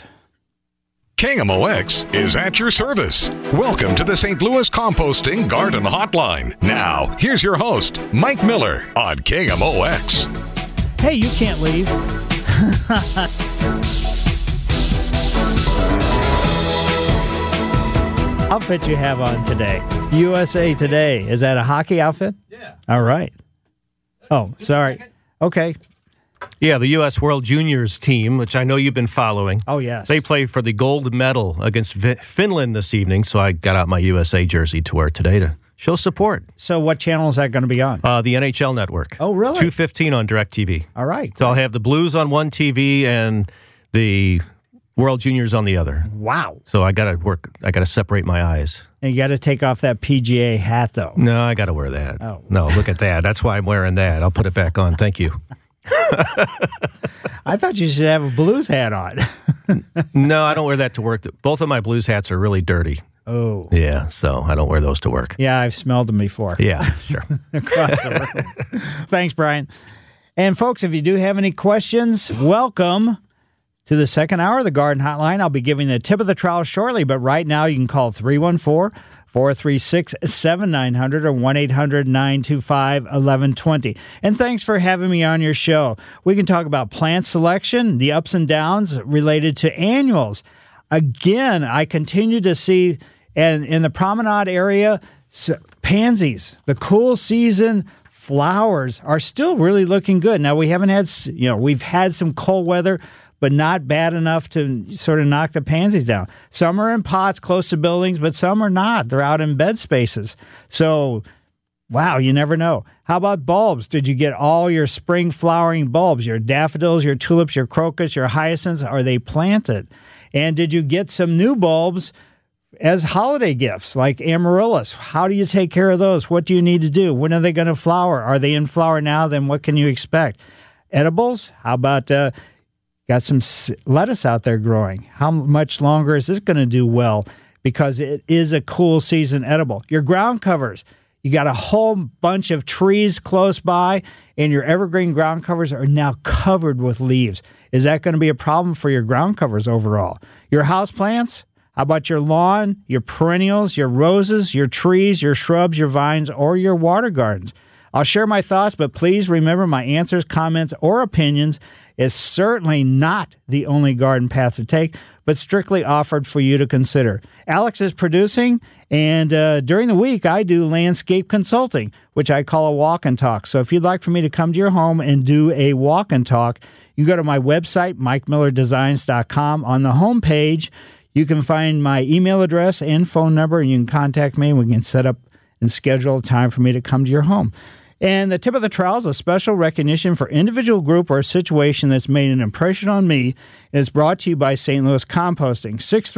KMOX is at your service. Welcome to the St. Louis Composting Garden Hotline. Now, here's your host, Mike Miller on KMOX. Hey, you can't leave. Outfit you have on today. USA Today. Is that a hockey outfit? Yeah. All right. Oh, sorry. Okay. Yeah, the U.S. World Juniors team, which I know you've been following. Oh, yes. They play for the gold medal against Finland this evening, so I got out my USA jersey to wear today to show support. So what channel is that going to be on? The NHL Network. Oh, really? 2:15 on DirecTV. All right. So I'll have the Blues on one TV and the World Juniors on the other. Wow. So I got to separate my eyes. And you got to take off that PGA hat, though. No, I got to wear that. Oh. No, look at that. That's why I'm wearing that. I'll put it back on. Thank you. I thought you should have a Blues hat on. No, I don't wear that to work. Both of my Blues hats are really dirty. Oh. Yeah, so I don't wear those to work. Yeah, I've smelled them before. Yeah, sure. Across the room. Thanks, Brian. And folks, if you do have any questions, welcome to the second hour of the Garden Hotline. I'll be giving the tip of the trowel shortly, but right now you can call 314-436-7900 or 1-800-925-1120. And thanks for having me on your show. We can talk about plant selection, the ups and downs related to annuals. Again, I continue to see, and in the Promenade area, pansies, the cool season flowers are still really looking good. Now, we haven't had, we've had some cold weather, but not bad enough to sort of knock the pansies down. Some are in pots close to buildings, but some are not. They're out in bed spaces. So, wow, you never know. How about bulbs? Did you get all your spring flowering bulbs, your daffodils, your tulips, your crocus, your hyacinths? Are they planted? And did you get some new bulbs as holiday gifts, like amaryllis? How do you take care of those? What do you need to do? When are they going to flower? Are they in flower now? Then what can you expect? Edibles? How about got some lettuce out there growing? How much longer is this going to do well? Because it is a cool season edible. Your ground covers. You got a whole bunch of trees close by, and your evergreen ground covers are now covered with leaves. Is that going to be a problem for your ground covers overall? Your house plants? How about your lawn, your perennials, your roses, your trees, your shrubs, your vines, or your water gardens? I'll share my thoughts, but please remember my answers, comments, or opinions is certainly not the only garden path to take, but strictly offered for you to consider. Alex is producing, and during the week, I do landscape consulting, which I call a walk and talk. So if you'd like for me to come to your home and do a walk and talk, you go to my website, MikeMillerDesigns.com. On the homepage, you can find my email address and phone number, and you can contact me, and we can set up and schedule a time for me to come to your home. And the tip of the trowel is a special recognition for individual, group, or situation that's made an impression on me. It's brought to you by St. Louis Composting,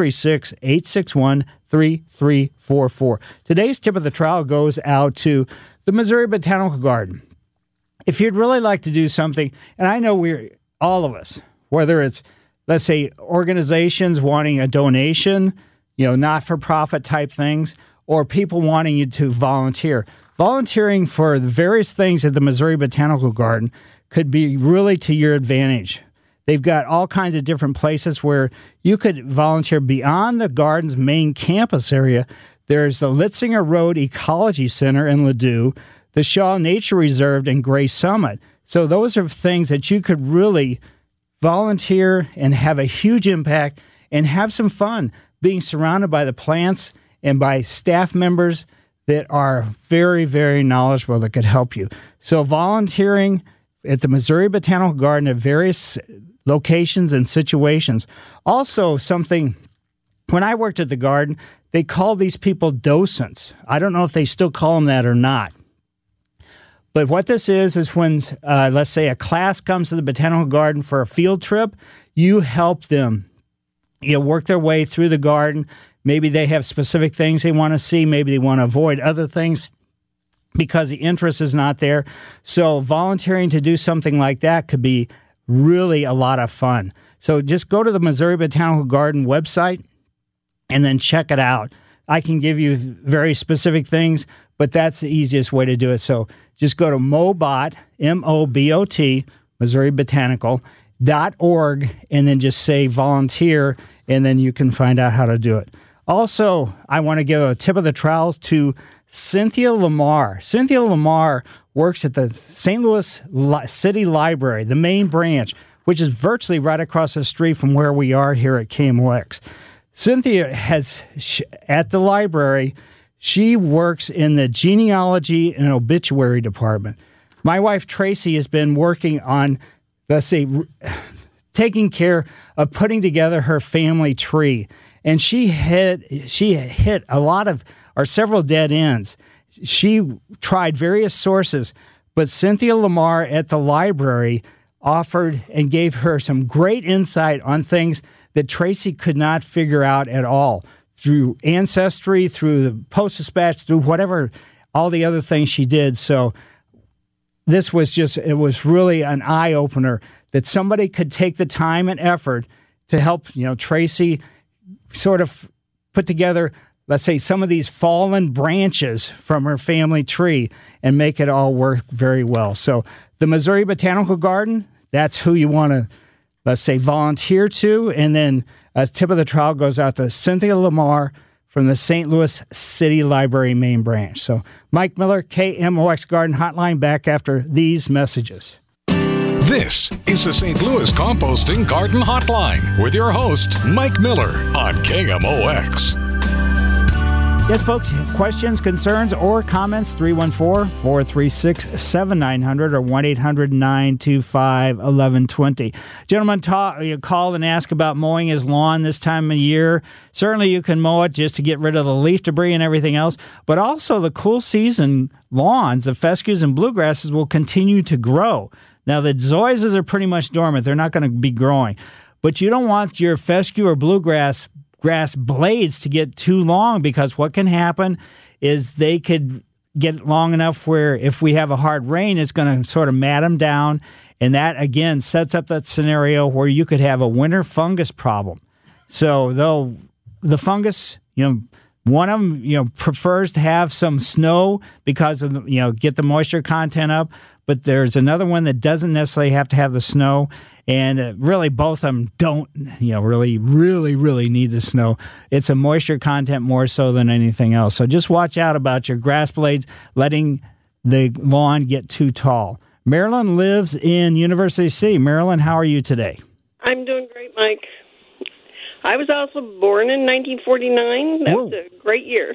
636-861-3344. Today's tip of the trowel goes out to the Missouri Botanical Garden. If you'd really like to do something, and I know all of us, whether it's, let's say, organizations wanting a donation, not-for-profit type things, or people wanting you to volunteer. Volunteering for the various things at the Missouri Botanical Garden could be really to your advantage. They've got all kinds of different places where you could volunteer beyond the garden's main campus area. There's the Litzinger Road Ecology Center in Ladue, the Shaw Nature Reserve in Gray Summit. So those are things that you could really volunteer and have a huge impact and have some fun being surrounded by the plants and by staff members that are very, very knowledgeable that could help you. So volunteering at the Missouri Botanical Garden at various locations and situations. Also, something, when I worked at the garden, they called these people docents. I don't know if they still call them that or not. But what this is when, let's say, a class comes to the Botanical Garden for a field trip, you help them, work their way through the garden. Maybe they have specific things they want to see. Maybe they want to avoid other things because the interest is not there. So volunteering to do something like that could be really a lot of fun. So just go to the Missouri Botanical Garden website and then check it out. I can give you very specific things, but that's the easiest way to do it. So just go to MOBOT, M-O-B-O-T, MissouriBotanical.org, and then just say volunteer, and then you can find out how to do it. Also, I want to give a tip of the trowel to Cynthia Lamar. Cynthia Lamar works at the St. Louis City Library, the main branch, which is virtually right across the street from where we are here at KMOX. Cynthia at the library, she works in the genealogy and obituary department. My wife, Tracy, has been working on, let's say, taking care of putting together her family tree. And she hit a lot of, or several dead ends. She tried various sources, but Cynthia Lamar at the library offered and gave her some great insight on things that Tracy could not figure out at all through Ancestry, through the Post-Dispatch, through whatever, all the other things she did. So this was it was really an eye-opener that somebody could take the time and effort to help, Tracy sort of put together, let's say, some of these fallen branches from her family tree and make it all work very well. So the Missouri Botanical Garden, that's who you want to, let's say, volunteer to. And then a tip of the trowel goes out to Cynthia Lamar from the St. Louis City Library main branch. So Mike Miller, KMOX Garden Hotline, back after these messages. This is the St. Louis Composting Garden Hotline with your host, Mike Miller on KMOX. Yes, folks, questions, concerns, or comments, 314-436-7900 or 1-800-925-1120. Gentlemen, called and asked about mowing his lawn this time of year. Certainly you can mow it just to get rid of the leaf debris and everything else, but also the cool season lawns, the fescues and bluegrasses will continue to grow. Now, the zoysias are pretty much dormant. They're not going to be growing. But you don't want your fescue or bluegrass blades to get too long, because what can happen is they could get long enough where if we have a hard rain, it's going to sort of mat them down. And that, again, sets up that scenario where you could have a winter fungus problem. So, though the fungus, one of them, prefers to have some snow because of, get the moisture content up. But there's another one that doesn't necessarily have to have the snow. And really, both of them don't, really need the snow. It's a moisture content more so than anything else. So just watch out about your grass blades letting the lawn get too tall. Marilyn lives in University City. Marilyn, how are you today? I'm doing great, Mike. I was also born in 1949. That was a great year.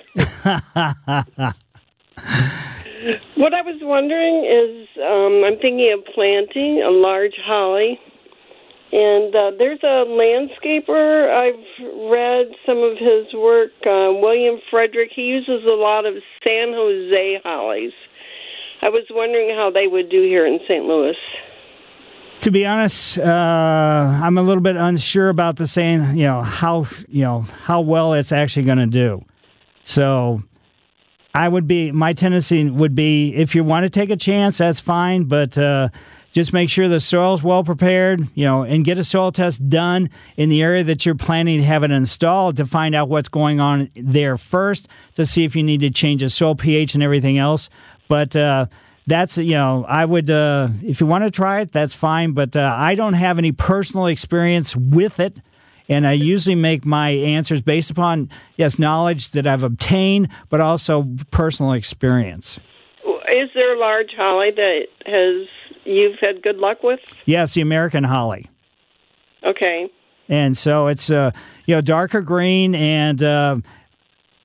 What I was wondering is, I'm thinking of planting a large holly, and there's a landscaper. I've read some of his work, William Frederick. He uses a lot of San Jose hollies. I was wondering how they would do here in St. Louis. To be honest, I'm a little bit unsure about the saying, how well it's actually going to do. So my tendency would be, if you want to take a chance, that's fine, but just make sure the soil's well prepared, and get a soil test done in the area that you're planning to have it installed to find out what's going on there first, to see if you need to change the soil pH and everything else. But that's, I would, if you want to try it, that's fine, but I don't have any personal experience with it. And I usually make my answers based upon, knowledge that I've obtained, but also personal experience. Is there a large holly that you've had good luck with? Yes, the American holly. Okay. And so it's, darker green, and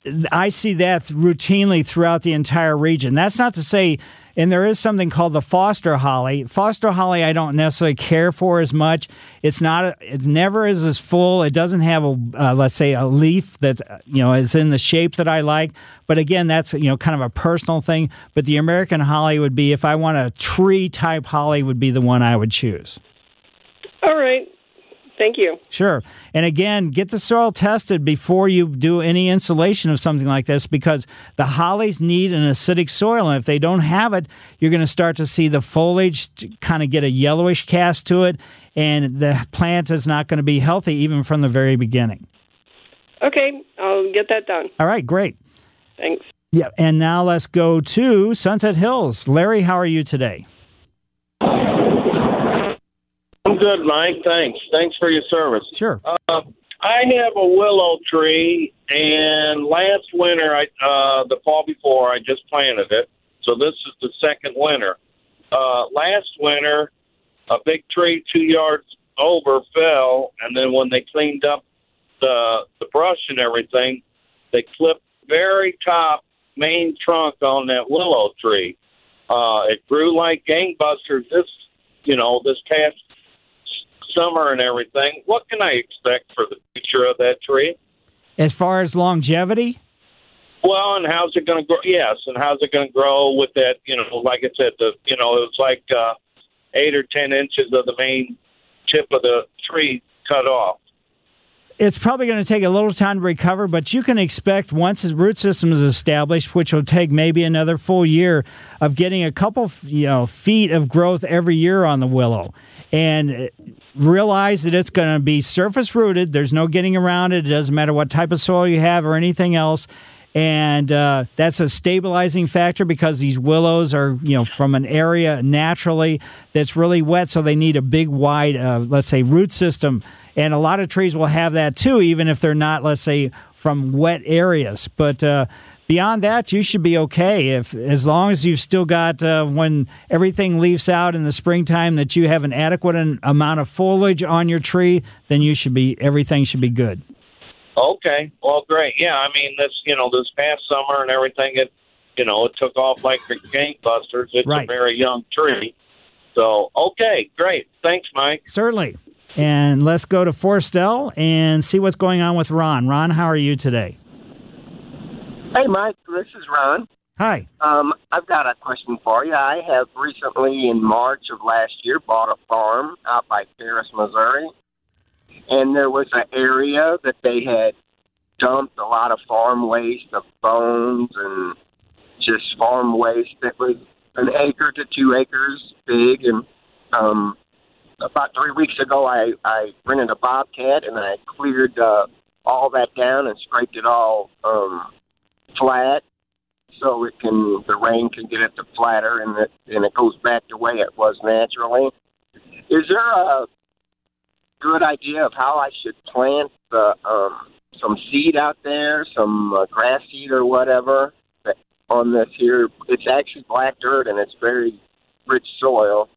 I see that routinely throughout the entire region. That's not to say, and there is something called the Foster holly. Foster holly I don't necessarily care for as much. It never is as full. It doesn't have let's say a leaf that is in the shape that I like. But again, that's kind of a personal thing. But the American holly would be, if I want a tree type holly, would be the one I would choose. All right. Thank you. Sure. And again, get the soil tested before you do any insulation of something like this, because the hollies need an acidic soil. And if they don't have it, you're going to start to see the foliage kind of get a yellowish cast to it, and the plant is not going to be healthy even from the very beginning. Okay. I'll get that done. All right. Great. Thanks. Yeah. And now let's go to Sunset Hills. Larry, how are you today? I'm good, Mike. Thanks for your service. Sure. I have a willow tree, and last winter, the fall before, I just planted it. So this is the second winter. Last winter, a big tree 2 yards over fell, and then when they cleaned up the brush and everything, they clipped very top main trunk on that willow tree. It grew like gangbusters this past summer and everything. What can I expect for the future of that tree? As far as longevity? Well, and how's it going to grow? Yes, and how's it going to grow with that, like I said, it was like 8 or 10 inches of the main tip of the tree cut off. It's probably going to take a little time to recover, but you can expect, once its root system is established, which will take maybe another full year, of getting a couple feet of growth every year on the willow. And realize that it's going to be surface rooted. There's no getting around it. It doesn't matter what type of soil you have or anything else. And that's a stabilizing factor, because these willows are, from an area naturally that's really wet, so they need a big, wide, let's say, root system. And a lot of trees will have that too, even if they're not, let's say, from wet areas. But beyond that, you should be okay. As long as you've still got, when everything leaves out in the springtime, that you have an adequate amount of foliage on your tree, then everything should be good. Okay. Well, great. Yeah, I mean, this past summer and everything, it took off like the gangbusters. It's right. A very young tree. So, okay, great. Thanks, Mike. Certainly. And let's go to Forestell and see what's going on with Ron. Ron, how are you today? Hey, Mike, this is Ron. Hi. I've got a question for you. I have recently, in March of last year, bought a farm out by Paris, Missouri. And there was an area that they had dumped a lot of farm waste of bones and just farm waste that was 1 acre to 2 acres big. And about 3 weeks ago, I rented a Bobcat, and I cleared all that down and scraped it all flat, so the rain can get it to flatter, and it goes back the way it was naturally. Is there a good idea of how I should plant some seed out there, some grass seed or whatever on this here? It's actually black dirt, and it's very rich soil.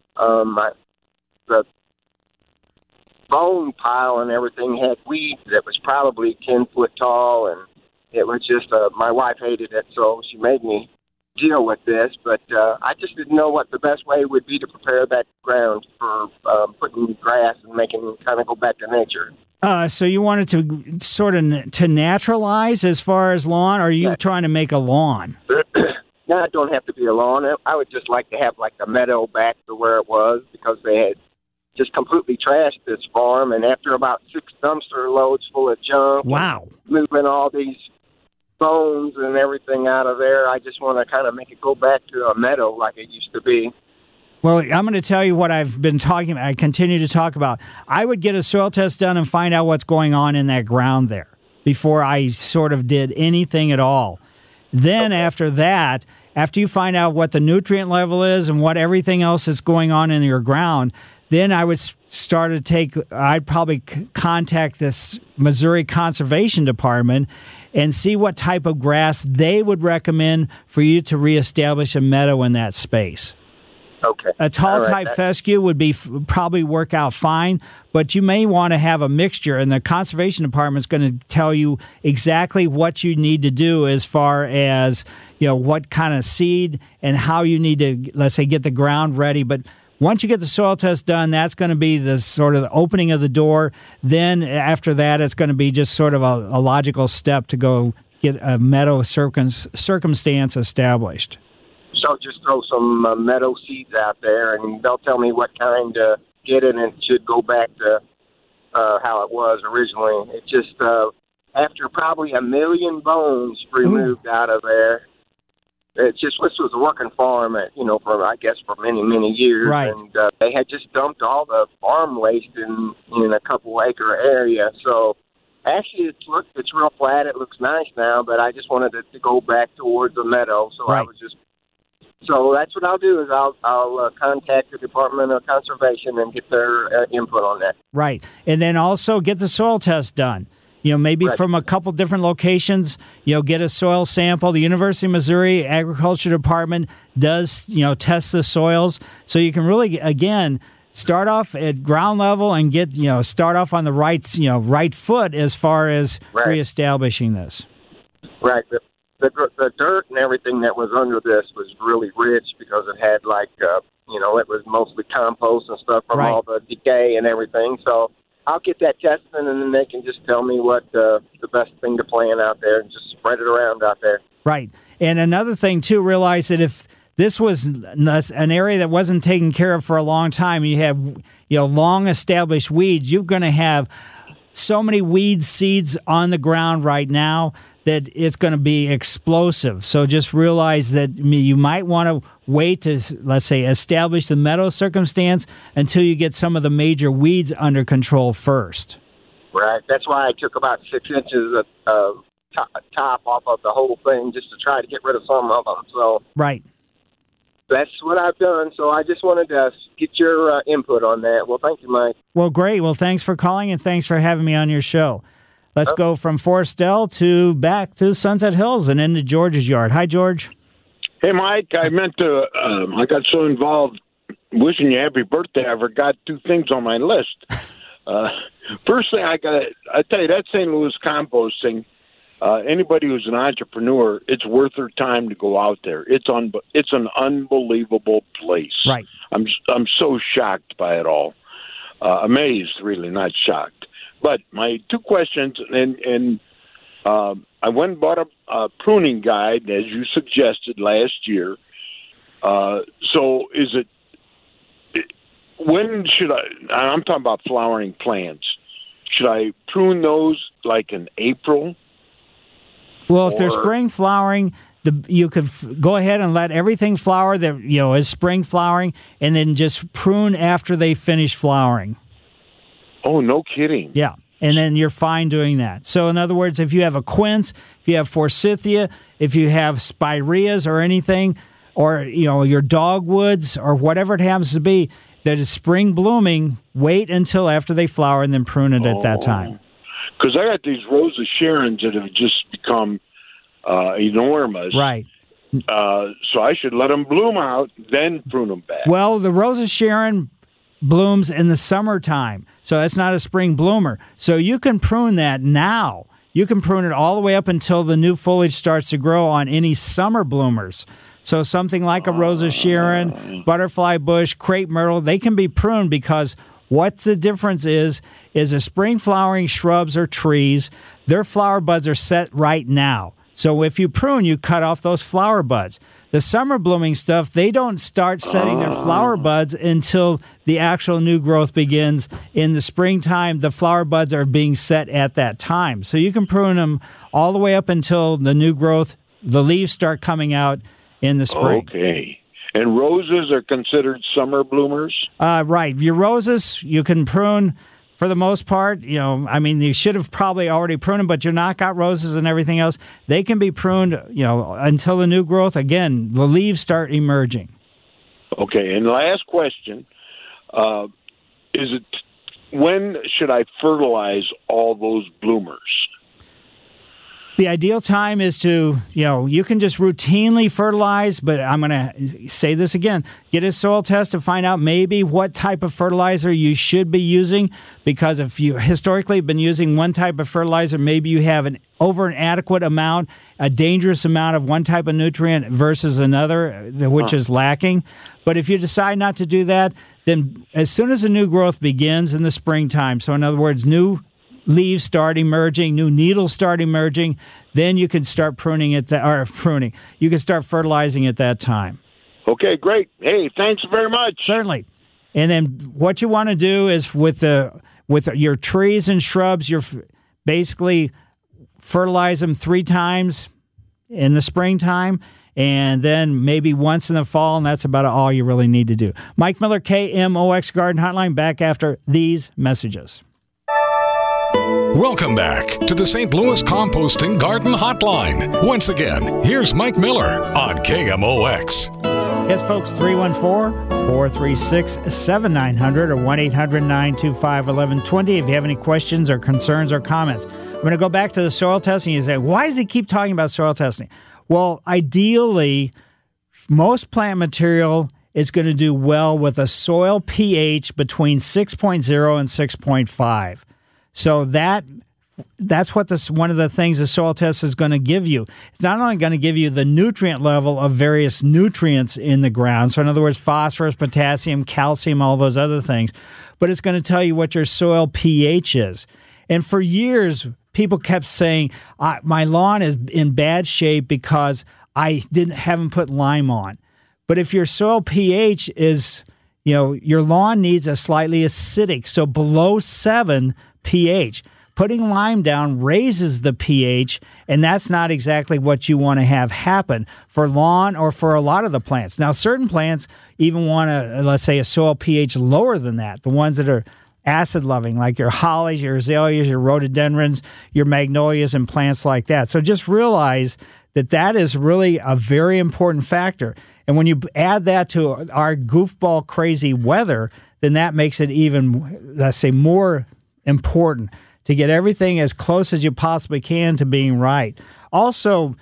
The bone pile and everything had weeds that was probably 10 foot tall, and it was just, my wife hated it, so she made me deal with this, but I just didn't know what the best way would be to prepare that ground for putting grass and making it kind of go back to nature. So you wanted to sort of to naturalize as far as lawn, or are you trying to make a lawn? No, it don't have to be a lawn. I would just like to have like the meadow back to where it was, because they had just completely trashed this farm, and after about 6 dumpster loads full of junk, wow, moving all these bones and everything out of there, I just want to kind of make it go back to a meadow like it used to be. Well, I'm going to tell you what I've been talking about. I continue to talk about. I would get a soil test done and find out what's going on in that ground there before I sort of did anything at all. Then after that, after you find out what the nutrient level is and what everything else is going on in your ground, then I would I'd probably contact this Missouri Conservation Department and see what type of grass they would recommend for you to reestablish a meadow in that space. Okay. A tall type fescue would be probably work out fine, but you may want to have a mixture, and the conservation department is going to tell you exactly what you need to do as far as, what kind of seed and how you need to, let's say, get the ground ready. But once you get the soil test done, that's going to be the sort of the opening of the door. Then after that, it's going to be just sort of a logical step to go get a meadow circumstance established. So just throw some meadow seeds out there, and they'll tell me what kind to get in, and it should go back to how it was originally. It's just after probably 1 million bones removed out of there. It's just, this was a working farm, for many years, right. And they had just dumped all the farm waste in a couple acre area. So actually, it's real flat. It looks nice now, but I just wanted it to go back towards the meadow. So right. So that's what I'll do is I'll contact the Department of Conservation and get their input on that. Right, and then also get the soil test done. Maybe right. from a couple different locations, get a soil sample. The University of Missouri Agriculture Department does, test the soils. So you can really, again, start off at ground level and get, start off on the right foot as far as right. reestablishing this. Right. The dirt and everything that was under this was really rich because it had it was mostly compost and stuff from right. all the decay and everything. So I'll get that tested, and then they can just tell me what the best thing to plant out there and just spread it around out there. Right. And another thing, too, realize that if this was an area that wasn't taken care of for a long time, you have long established weeds, you're going to have so many weed seeds on the ground right now that it's going to be explosive. So just realize that you might want to wait to, let's say, establish the meadow circumstance until you get some of the major weeds under control first. Right. That's why I took about 6 inches of top off of the whole thing just to try to get rid of some of them. So right. That's what I've done. So I just wanted to get your input on that. Well, thank you, Mike. Well, great. Well, thanks for calling, and thanks for having me on your show. Let's go from Forestdale to back to Sunset Hills and into George's yard. Hi, George. Hey, Mike. I meant to. I got so involved wishing you happy birthday, I forgot 2 things on my list. First thing I tell you, that St. Louis composting. Anybody who's an entrepreneur, it's worth their time to go out there. It's an unbelievable place. Right. I'm so shocked by it all. Amazed, really, not shocked. But my 2 questions, and I went and bought a pruning guide, as you suggested last year. So is it, when should I'm talking about flowering plants. Should I prune those like in April? Well, if they're spring flowering, you could go ahead and let everything flower that is spring flowering, and then just prune after they finish flowering. Oh, no kidding. Yeah, and then you're fine doing that. So, in other words, if you have a quince, if you have forsythia, if you have spireas or anything, or your dogwoods or whatever it happens to be that is spring blooming, wait until after they flower and then prune it at that time. Because I got these Rose of Sharons that have just become enormous. Right. So I should let them bloom out, then prune them back. Well, the Rose of Sharon blooms in the summertime, so that's not a spring bloomer. So you can prune that now. You can prune it all the way up until the new foliage starts to grow on any summer bloomers. So something like a Rose of Sharon, butterfly bush, crepe myrtle, they can be pruned because what the difference is a spring flowering shrubs or trees, their flower buds are set right now. So if you prune, you cut off those flower buds. The summer blooming stuff, they don't start setting their flower buds until the actual new growth begins. In the springtime, the flower buds are being set at that time. So you can prune them all the way up until the new growth, the leaves start coming out in the spring. Okay. And roses are considered summer bloomers? Right. Your roses, you can prune for the most part. You should have probably already pruned them, but your knockout roses and everything else, they can be pruned, until the new growth. Again, the leaves start emerging. Okay. And last question, when should I fertilize all those bloomers? The ideal time is to, you can just routinely fertilize, but I'm going to say this again. Get a soil test to find out maybe what type of fertilizer you should be using, because if you historically have been using one type of fertilizer, maybe you have an inadequate amount, a dangerous amount of one type of nutrient versus another, which is lacking. But if you decide not to do that, then as soon as the new growth begins in the springtime, so in other words, new leaves start emerging, new needles start emerging, then you can start pruning. You can start fertilizing at that time. Okay, great. Hey, thanks very much. Certainly. And then what you want to do is with your trees and shrubs, you're basically fertilize them 3 times in the springtime, and then maybe once in the fall, and that's about all you really need to do. Mike Miller, KMOX Garden Hotline, back after these messages. Welcome back to the St. Louis Composting Garden Hotline. Once again, here's Mike Miller on KMOX. Yes, folks, 314-436-7900 or 1-800-925-1120 if you have any questions or concerns or comments. I'm going to go back to the soil testing. You say, why does he keep talking about soil testing? Well, ideally, most plant material is going to do well with a soil pH between 6.0 and 6.5. So that's what one of the things the soil test is going to give you. It's not only going to give you the nutrient level of various nutrients in the ground, so in other words, phosphorus, potassium, calcium, all those other things, but it's going to tell you what your soil pH is. And for years, people kept saying, my lawn is in bad shape because I haven't put lime on. But if your soil pH is, your lawn needs a slightly acidic, so below 7 pH. Putting lime down raises the pH, and that's not exactly what you want to have happen for lawn or for a lot of the plants. Now, certain plants even want let's say, a soil pH lower than that, the ones that are acid-loving, like your hollies, your azaleas, your rhododendrons, your magnolias, and plants like that. So just realize that is really a very important factor. And when you add that to our goofball crazy weather, then that makes it even, let's say, more important to get everything as close as you possibly can to being right. Also,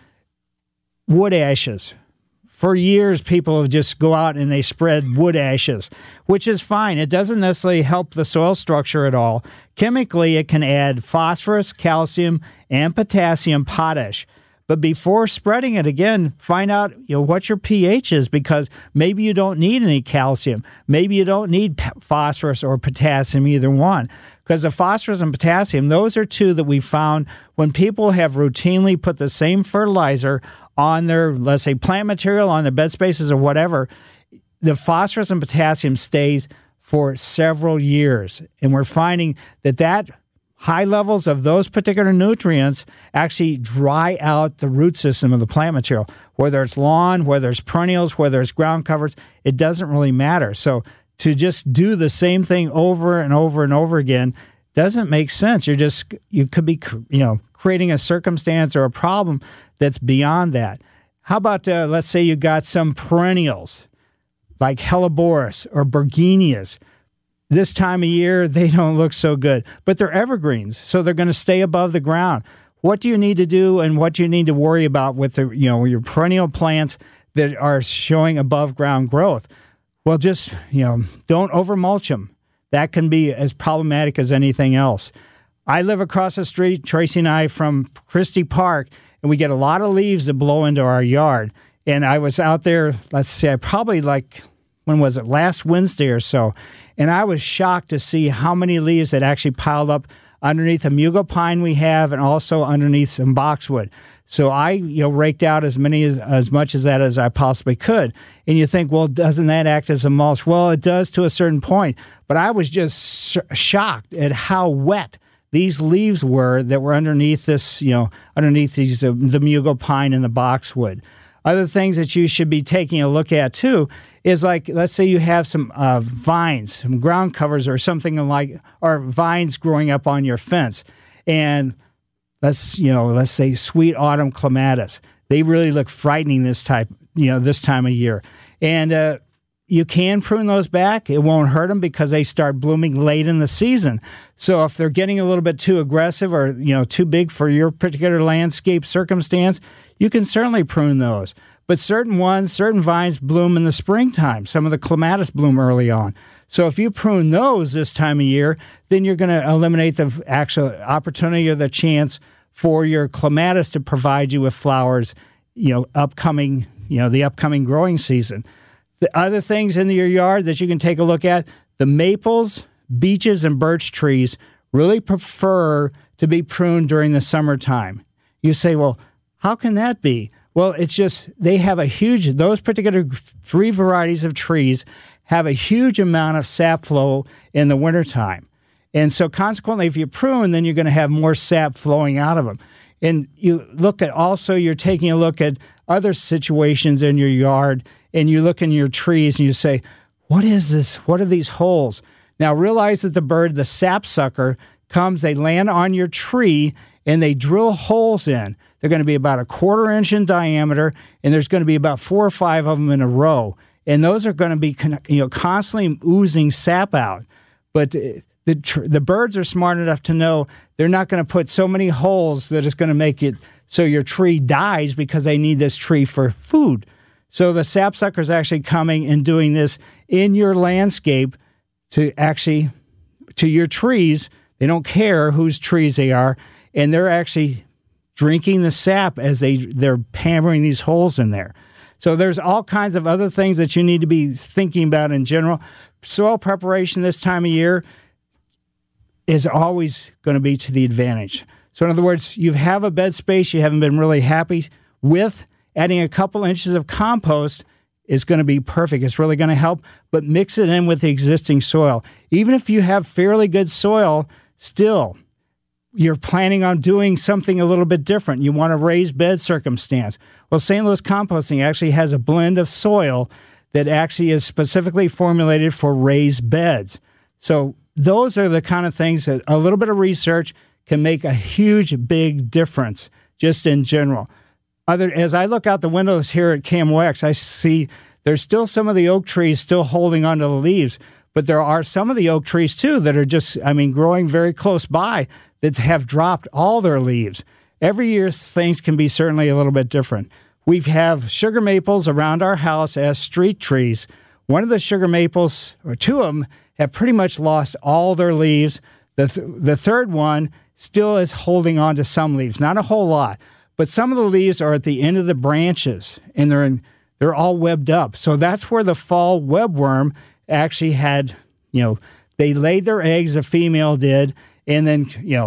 wood ashes. For years, people have just go out and they spread wood ashes, which is fine. It doesn't necessarily help the soil structure at all. Chemically, it can add phosphorus, calcium, and potassium, potash. But before spreading it again, find out what your pH is, because maybe you don't need any calcium. Maybe you don't need phosphorus or potassium, either one. Because the phosphorus and potassium, those are two that we found when people have routinely put the same fertilizer on their, let's say, plant material, on their bed spaces or whatever, the phosphorus and potassium stays for several years. And we're finding that high levels of those particular nutrients actually dry out the root system of the plant material. Whether it's lawn, whether it's perennials, whether it's ground covers, it doesn't really matter. So to just do the same thing over and over and over again doesn't make sense. You could be, creating a circumstance or a problem that's beyond that. How about, let's say you got some perennials like Helleborus or Bergenias. This time of year, they don't look so good, but they're evergreens, so they're going to stay above the ground. What do you need to do, and what do you need to worry about with your perennial plants that are showing above ground growth? Well, just don't overmulch them. That can be as problematic as anything else. I live across the street, Tracy and I, from Christie Park, and we get a lot of leaves that blow into our yard. And I was out there, let's say, probably when was it, last Wednesday or so, and I was shocked to see how many leaves had actually piled up underneath the mugo pine we have, and also underneath some boxwood. So I raked out as much as that as I possibly could. And you think, well, doesn't that act as a mulch? Well, it does to a certain point. But I was just shocked at how wet these leaves were that were underneath this, underneath these the mugo pine and the boxwood. Other things that you should be taking a look at, too, is let's say you have some vines, some ground covers or something or vines growing up on your fence. And let's say sweet autumn clematis. They really look frightening this time of year. And, you can prune those back. It won't hurt them because they start blooming late in the season. So if they're getting a little bit too aggressive or, too big for your particular landscape circumstance, you can certainly prune those. But certain vines bloom in the springtime. Some of the clematis bloom early on. So if you prune those this time of year, then you're going to eliminate the actual opportunity or the chance for your clematis to provide you with flowers, the upcoming growing season. The other things in your yard that you can take a look at, the maples, beeches, and birch trees really prefer to be pruned during the summertime. You say, well, how can that be? Well, it's just they have those particular 3 varieties of trees have a huge amount of sap flow in the wintertime. And so consequently, if you prune, then you're going to have more sap flowing out of them. And you're taking a look at other situations in your yard, and you look in your trees and you say, what is this? What are these holes? Now realize that the sapsucker comes, they land on your tree, and they drill holes in. They're going to be about 1/4 inch in diameter, and there's going to be about 4 or 5 of them in a row. And those are going to be constantly oozing sap out. But the birds are smart enough to know they're not going to put so many holes that it's going to make it so your tree dies because they need this tree for food. So the sapsucker is actually coming and doing this in your landscape to your trees. They don't care whose trees they are, and they're actually drinking the sap as they're hammering these holes in there. So there's all kinds of other things that you need to be thinking about in general. Soil preparation this time of year is always going to be to the advantage. So in other words, you have a bed space you haven't been really happy with. Adding a couple inches of compost is going to be perfect. It's really going to help, but mix it in with the existing soil. Even if you have fairly good soil, still, you're planning on doing something a little bit different. You want a raised bed circumstance. Well, St. Louis Composting actually has a blend of soil that actually is specifically formulated for raised beds. So those are the kind of things that a little bit of research can make a huge, big difference just in general. As I look out the windows here at KMOX, I see there's still some of the oak trees still holding onto the leaves, but there are some of the oak trees too that are just, growing very close by that have dropped all their leaves. Every year, things can be certainly a little bit different. We have sugar maples around our house as street trees. One of the sugar maples, or 2 of them, have pretty much lost all their leaves. The third one still is holding on to some leaves, not a whole lot. But some of the leaves are at the end of the branches, and they're all webbed up. So that's where the fall webworm actually had, they laid their eggs, the female did, and then,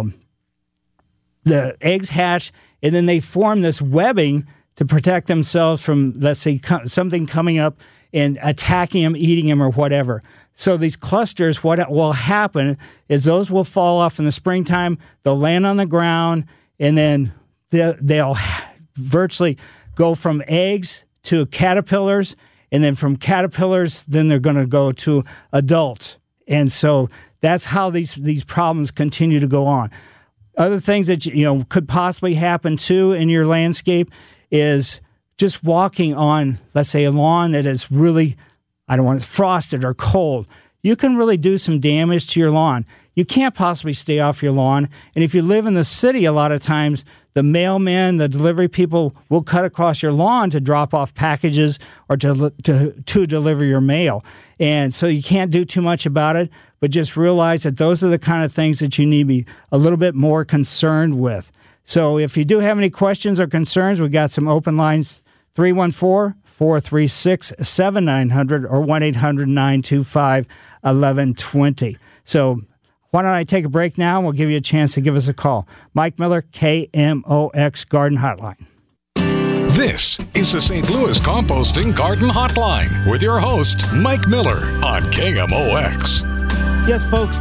the eggs hatch, and then they form this webbing to protect themselves from, let's say, something coming up and attacking them, eating them, or whatever. So these clusters, what will happen is those will fall off in the springtime. They'll land on the ground, and then they'll virtually go from eggs to caterpillars, and then from caterpillars, then they're going to go to adults. And so that's how these problems continue to go on. Other things that could possibly happen too in your landscape is just walking on, let's say, a lawn that is really, frosted or cold. You can really do some damage to your lawn. You can't possibly stay off your lawn. And if you live in the city, a lot of times the mailmen, the delivery people will cut across your lawn to drop off packages or to deliver your mail. And so you can't do too much about it, but just realize that those are the kind of things that you need to be a little bit more concerned with. So if you do have any questions or concerns, we got some open lines, 314-436-7900 or 1-800-925-1120. So why don't I take a break now, and we'll give you a chance to give us a call. Mike Miller, KMOX Garden Hotline. This is the St. Louis Composting Garden Hotline with your host, Mike Miller on KMOX. Yes, folks,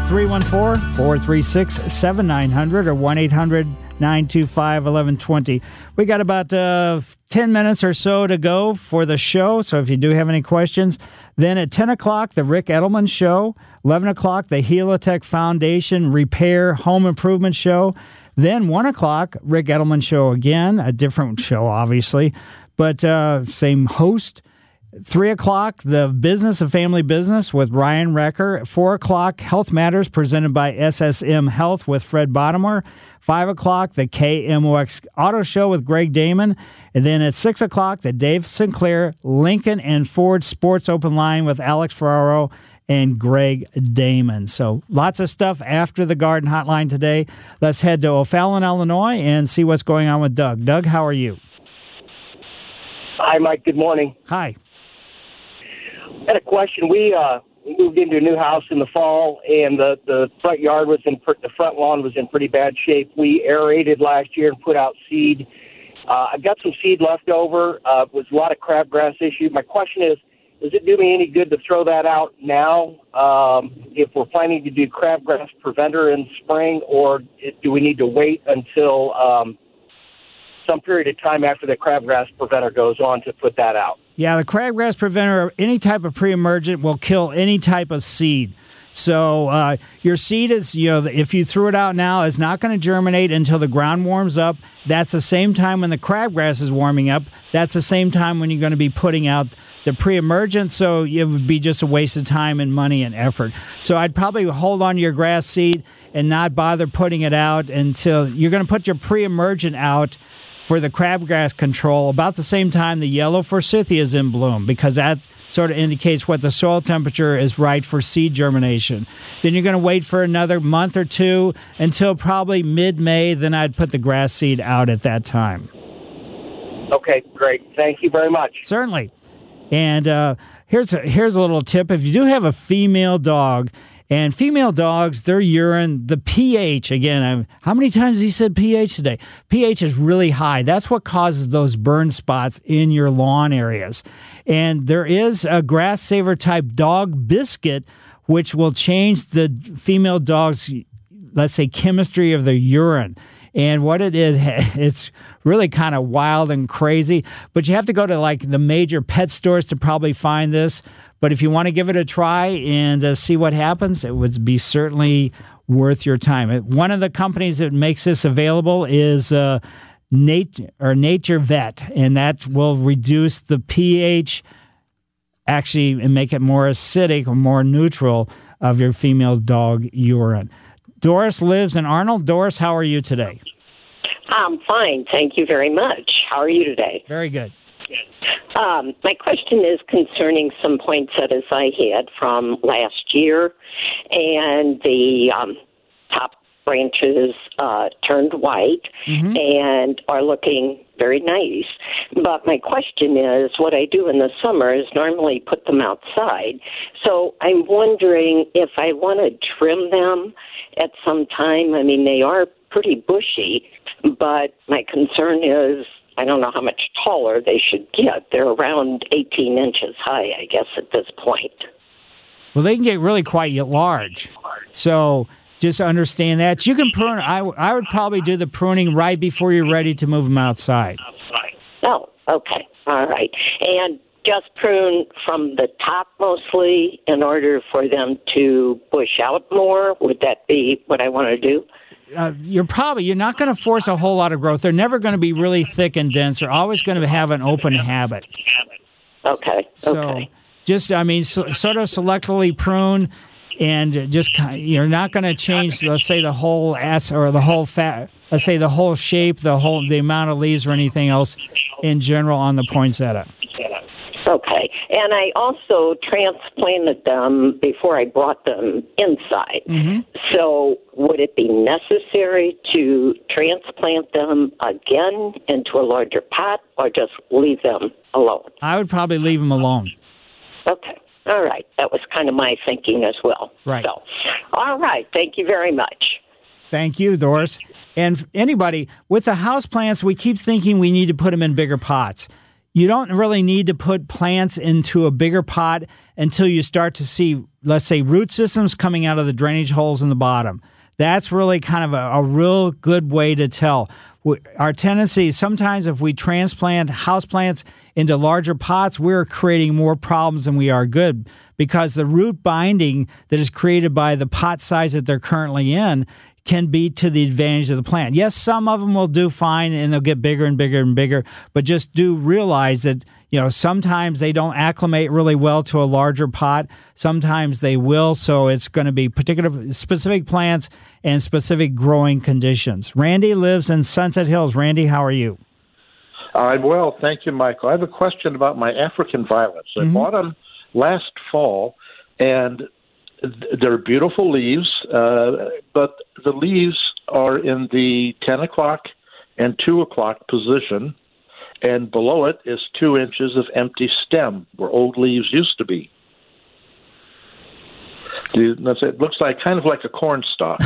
314-436-7900 or 1-800-925-1120. We got about 10 minutes or so to go for the show, so if you do have any questions. Then at 10 o'clock, the Rick Edelman Show. 11 o'clock, the Helitech Foundation Repair Home Improvement Show. Then 1 o'clock, Rick Edelman Show again, a different show, obviously, but same host. 3 o'clock, the Business of Family Business with Ryan Recker. 4 o'clock, Health Matters presented by SSM Health with Fred Bottomer. 5 o'clock, the KMOX Auto Show with Greg Damon. And then at 6 o'clock, the Dave Sinclair Lincoln and Ford Sports Open Line with Alex Ferraro and Greg Damon. So lots of stuff after the Garden Hotline today. Let's head to O'Fallon, Illinois, and see what's going on with Doug. Doug, how are you? Hi, Mike. Good morning. Hi. I had a question. We moved into a new house in the fall, and the front yard the front lawn was in pretty bad shape. We aerated last year and put out seed. I've got some seed left over. Was a lot of crabgrass issue. My question is, does it do me any good to throw that out now if we're planning to do crabgrass preventer in spring, or do we need to wait until some period of time after the crabgrass preventer goes on to put that out? Yeah, the crabgrass preventer, any type of pre-emergent, will kill any type of seed. So your seed is, if you threw it out now, is not going to germinate until the ground warms up. That's the same time when the crabgrass is warming up. That's the same time when you're going to be putting out the pre-emergent. So it would be just a waste of time and money and effort. So I'd probably hold on to your grass seed and not bother putting it out until you're going to put your pre-emergent out for the crabgrass control about the same time the yellow forsythia is in bloom, because that sort of indicates what the soil temperature is right for seed germination. Then you're going to wait for another month or two until probably mid-May. Then I'd put the grass seed out at that time. Okay, great. Thank you very much. Certainly. And here's a little tip. If you do have a female dog, and female dogs, their urine, the pH, again, how many times has he said pH today? pH is really high. That's what causes those burn spots in your lawn areas. And there is a grass saver type dog biscuit, which will change the female dog's, let's say, chemistry of their urine. And what it is, it's really kind of wild and crazy. But you have to go to like the major pet stores to probably find this. But if you want to give it a try and see what happens, it would be certainly worth your time. One of the companies that makes this available is Nature Vet, and that will reduce the pH actually and make it more acidic or more neutral of your female dog urine. Doris lives in Arnold. Doris, how are you today? I'm fine. Thank you very much. How are you today? Very good. My question is concerning some poinsettias I had from last year, and the top branches turned white and are looking very nice. But my question is, what I do in the summer is normally put them outside. So I'm wondering if I want to trim them at some time. I mean, they are pretty bushy, but my concern is I don't know how much taller they should get. They're around 18 inches high, I guess, at this point. Well, they can get really quite large. So just understand that. You can prune. I would probably do the pruning right before you're ready to move them outside. Oh, okay. All right. And just prune from the top mostly in order for them to bush out more? Would that be what I want to do? You're not going to force a whole lot of growth. They're never going to be really thick and dense. They're always going to have an open habit. Okay. So just, sort of selectively prune, and just you're not going to change, let's say, the whole or the whole fat. Let's say the whole shape, the amount of leaves or anything else in general on the poinsettia. Okay. And I also transplanted them before I brought them inside. Mm-hmm. So would it be necessary to transplant them again into a larger pot or just leave them alone? I would probably leave them alone. Okay. All right. That was kind of my thinking as well. Right. So, all right. Thank you very much. Thank you, Doris. And anybody, with the houseplants, we keep thinking we need to put them in bigger pots. You don't really need to put plants into a bigger pot until you start to see, let's say, root systems coming out of the drainage holes in the bottom. That's really kind of a real good way to tell. Our tendency, sometimes if we transplant houseplants into larger pots, we're creating more problems than we are good, because the root binding that is created by the pot size that they're currently in can be to the advantage of the plant. Yes, some of them will do fine and they'll get bigger and bigger and bigger, but just do realize that, sometimes they don't acclimate really well to a larger pot. Sometimes they will. So it's going to be specific plants and specific growing conditions. Randy lives in Sunset Hills. Randy, how are you? I'm well. Thank you, Michael. I have a question about my African violets. I bought them last fall, and they're beautiful leaves, but the leaves are in the 10 o'clock and 2 o'clock position, and below it is 2 inches of empty stem where old leaves used to be. It looks kind of like a corn stalk.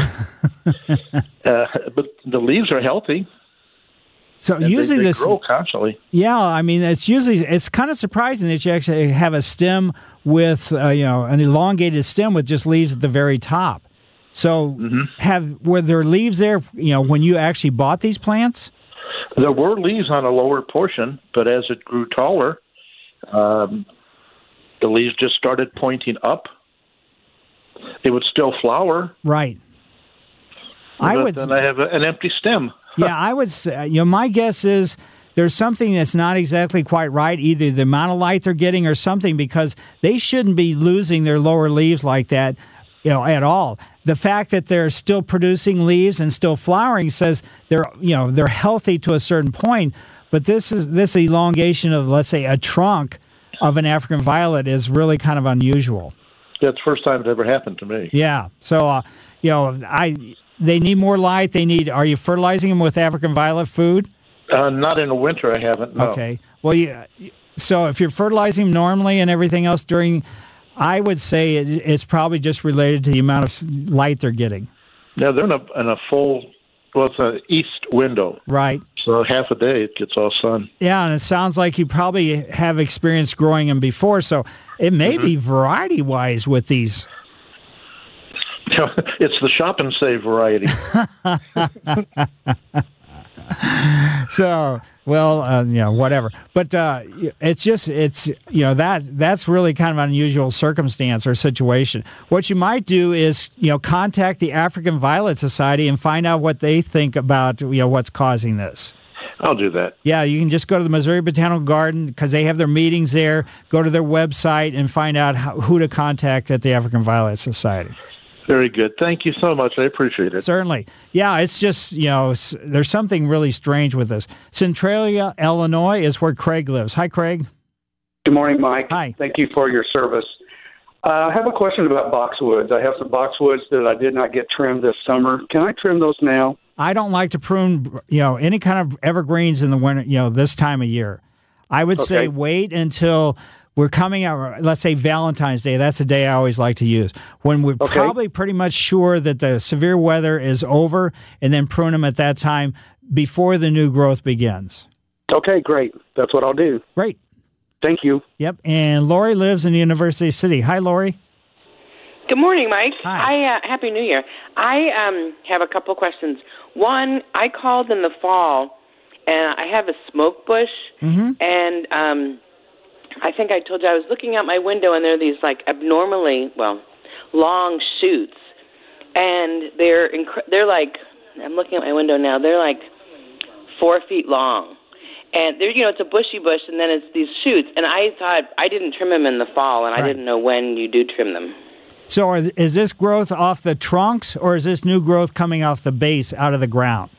But the leaves are healthy. So usually they grow constantly. Yeah, I mean, it's kind of surprising that you actually have a stem with an elongated stem with just leaves at the very top. So were there leaves there when you actually bought these plants? There were leaves on a lower portion, but as it grew taller, the leaves just started pointing up. It would still flower. Right. Then I have an empty stem. Yeah, I would say, my guess is there's something that's not exactly quite right, either the amount of light they're getting or something, because they shouldn't be losing their lower leaves like that, at all. The fact that they're still producing leaves and still flowering says they're healthy to a certain point, but this elongation of, let's say, a trunk of an African violet is really kind of unusual. That's the first time it ever happened to me. Yeah. So, they need more light. Are you fertilizing them with African violet food? Not in the winter, I haven't, no. Okay. Well, so if you're fertilizing them normally and everything else I would say it's probably just related to the amount of light they're getting. Yeah, they're in a full, it's an east window. Right. So half a day it gets all sun. Yeah, and it sounds like you probably have experience growing them before, so it may be variety-wise with these. It's the shop and save variety. So, whatever. But that's really kind of an unusual circumstance or situation. What you might do is, contact the African Violet Society and find out what they think about, what's causing this. I'll do that. Yeah, you can just go to the Missouri Botanical Garden because they have their meetings there. Go to their website and find out who to contact at the African Violet Society. Very good. Thank you so much. I appreciate it. Certainly. Yeah, it's just, there's something really strange with this. Centralia, Illinois is where Craig lives. Hi, Craig. Good morning, Mike. Hi. Thank you for your service. I have a question about boxwoods. I have some boxwoods that I did not get trimmed this summer. Can I trim those now? I don't like to prune, any kind of evergreens in the winter, this time of year. I would say wait until we're coming out, let's say Valentine's Day. That's a day I always like to use. When we're probably pretty much sure that the severe weather is over, and then prune them at that time before the new growth begins. Okay, great. That's what I'll do. Great. Thank you. Yep. And Lori lives in University City. Hi, Lori. Good morning, Mike. Hi. Happy New Year. I have a couple questions. One, I called in the fall, and I have a smoke bush, and I think I told you I was looking out my window, and there are these abnormally long shoots, and they're I'm looking at my window now. They're 4 feet long, and they're it's a bushy bush, and then it's these shoots. And I thought I didn't trim them in the fall, and I didn't know when you do trim them. So is this growth off the trunks, or is this new growth coming off the base out of the ground?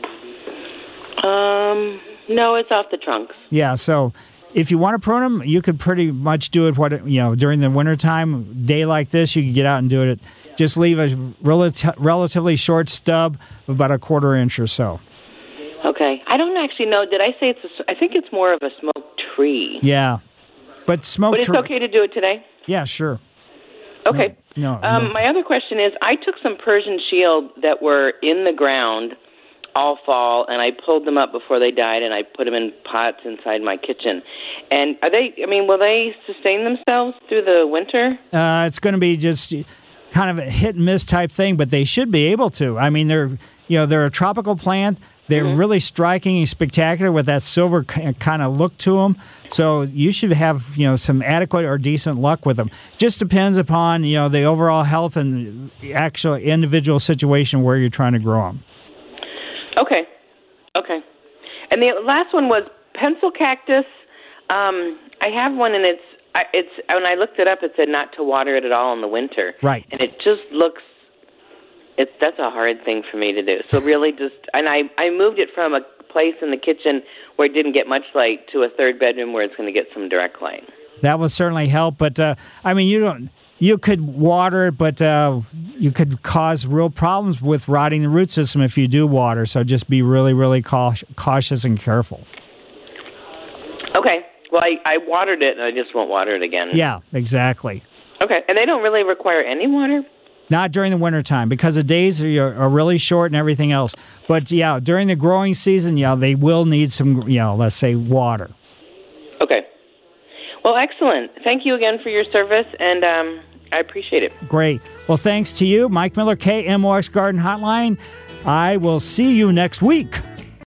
No, it's off the trunks. Yeah, so if you want to prune them, you could pretty much do it during the wintertime. Day like this, you could get out and do it. Just leave a relatively short stub of about a 1/4 inch or so. Okay. I don't actually know. Did I say I think it's more of a smoked tree. Yeah. But it's okay to do it today? Yeah, sure. Okay. No. My other question is, I took some Persian shield that were in the ground all fall, and I pulled them up before they died, and I put them in pots inside my kitchen. And will they sustain themselves through the winter? It's going to be just kind of a hit and miss type thing, but they should be able to. I mean, they're a tropical plant. They're really striking and spectacular with that silver kind of look to them. So you should have, some adequate or decent luck with them. Just depends upon, the overall health and actual individual situation where you're trying to grow them. Okay. And the last one was pencil cactus. I have one, and it's when I looked it up, it said not to water it at all in the winter. Right. And it just looks. That's a hard thing for me to do. So really, and I moved it from a place in the kitchen where it didn't get much light to a third bedroom where it's going to get some direct light. That will certainly help, but I mean, you could water it, but you could cause real problems with rotting the root system if you do water. So just be really, really cautious and careful. Okay. Well, I watered it, and I just won't water it again. Yeah, exactly. Okay. And they don't really require any water? Not during the wintertime, because the days are really short and everything else. But, yeah, during the growing season, yeah, they will need some, let's say, water. Okay. Well, excellent. Thank you again for your service, and I appreciate it. Great. Well, thanks to you, Mike Miller, KMOX Garden Hotline. I will see you next week.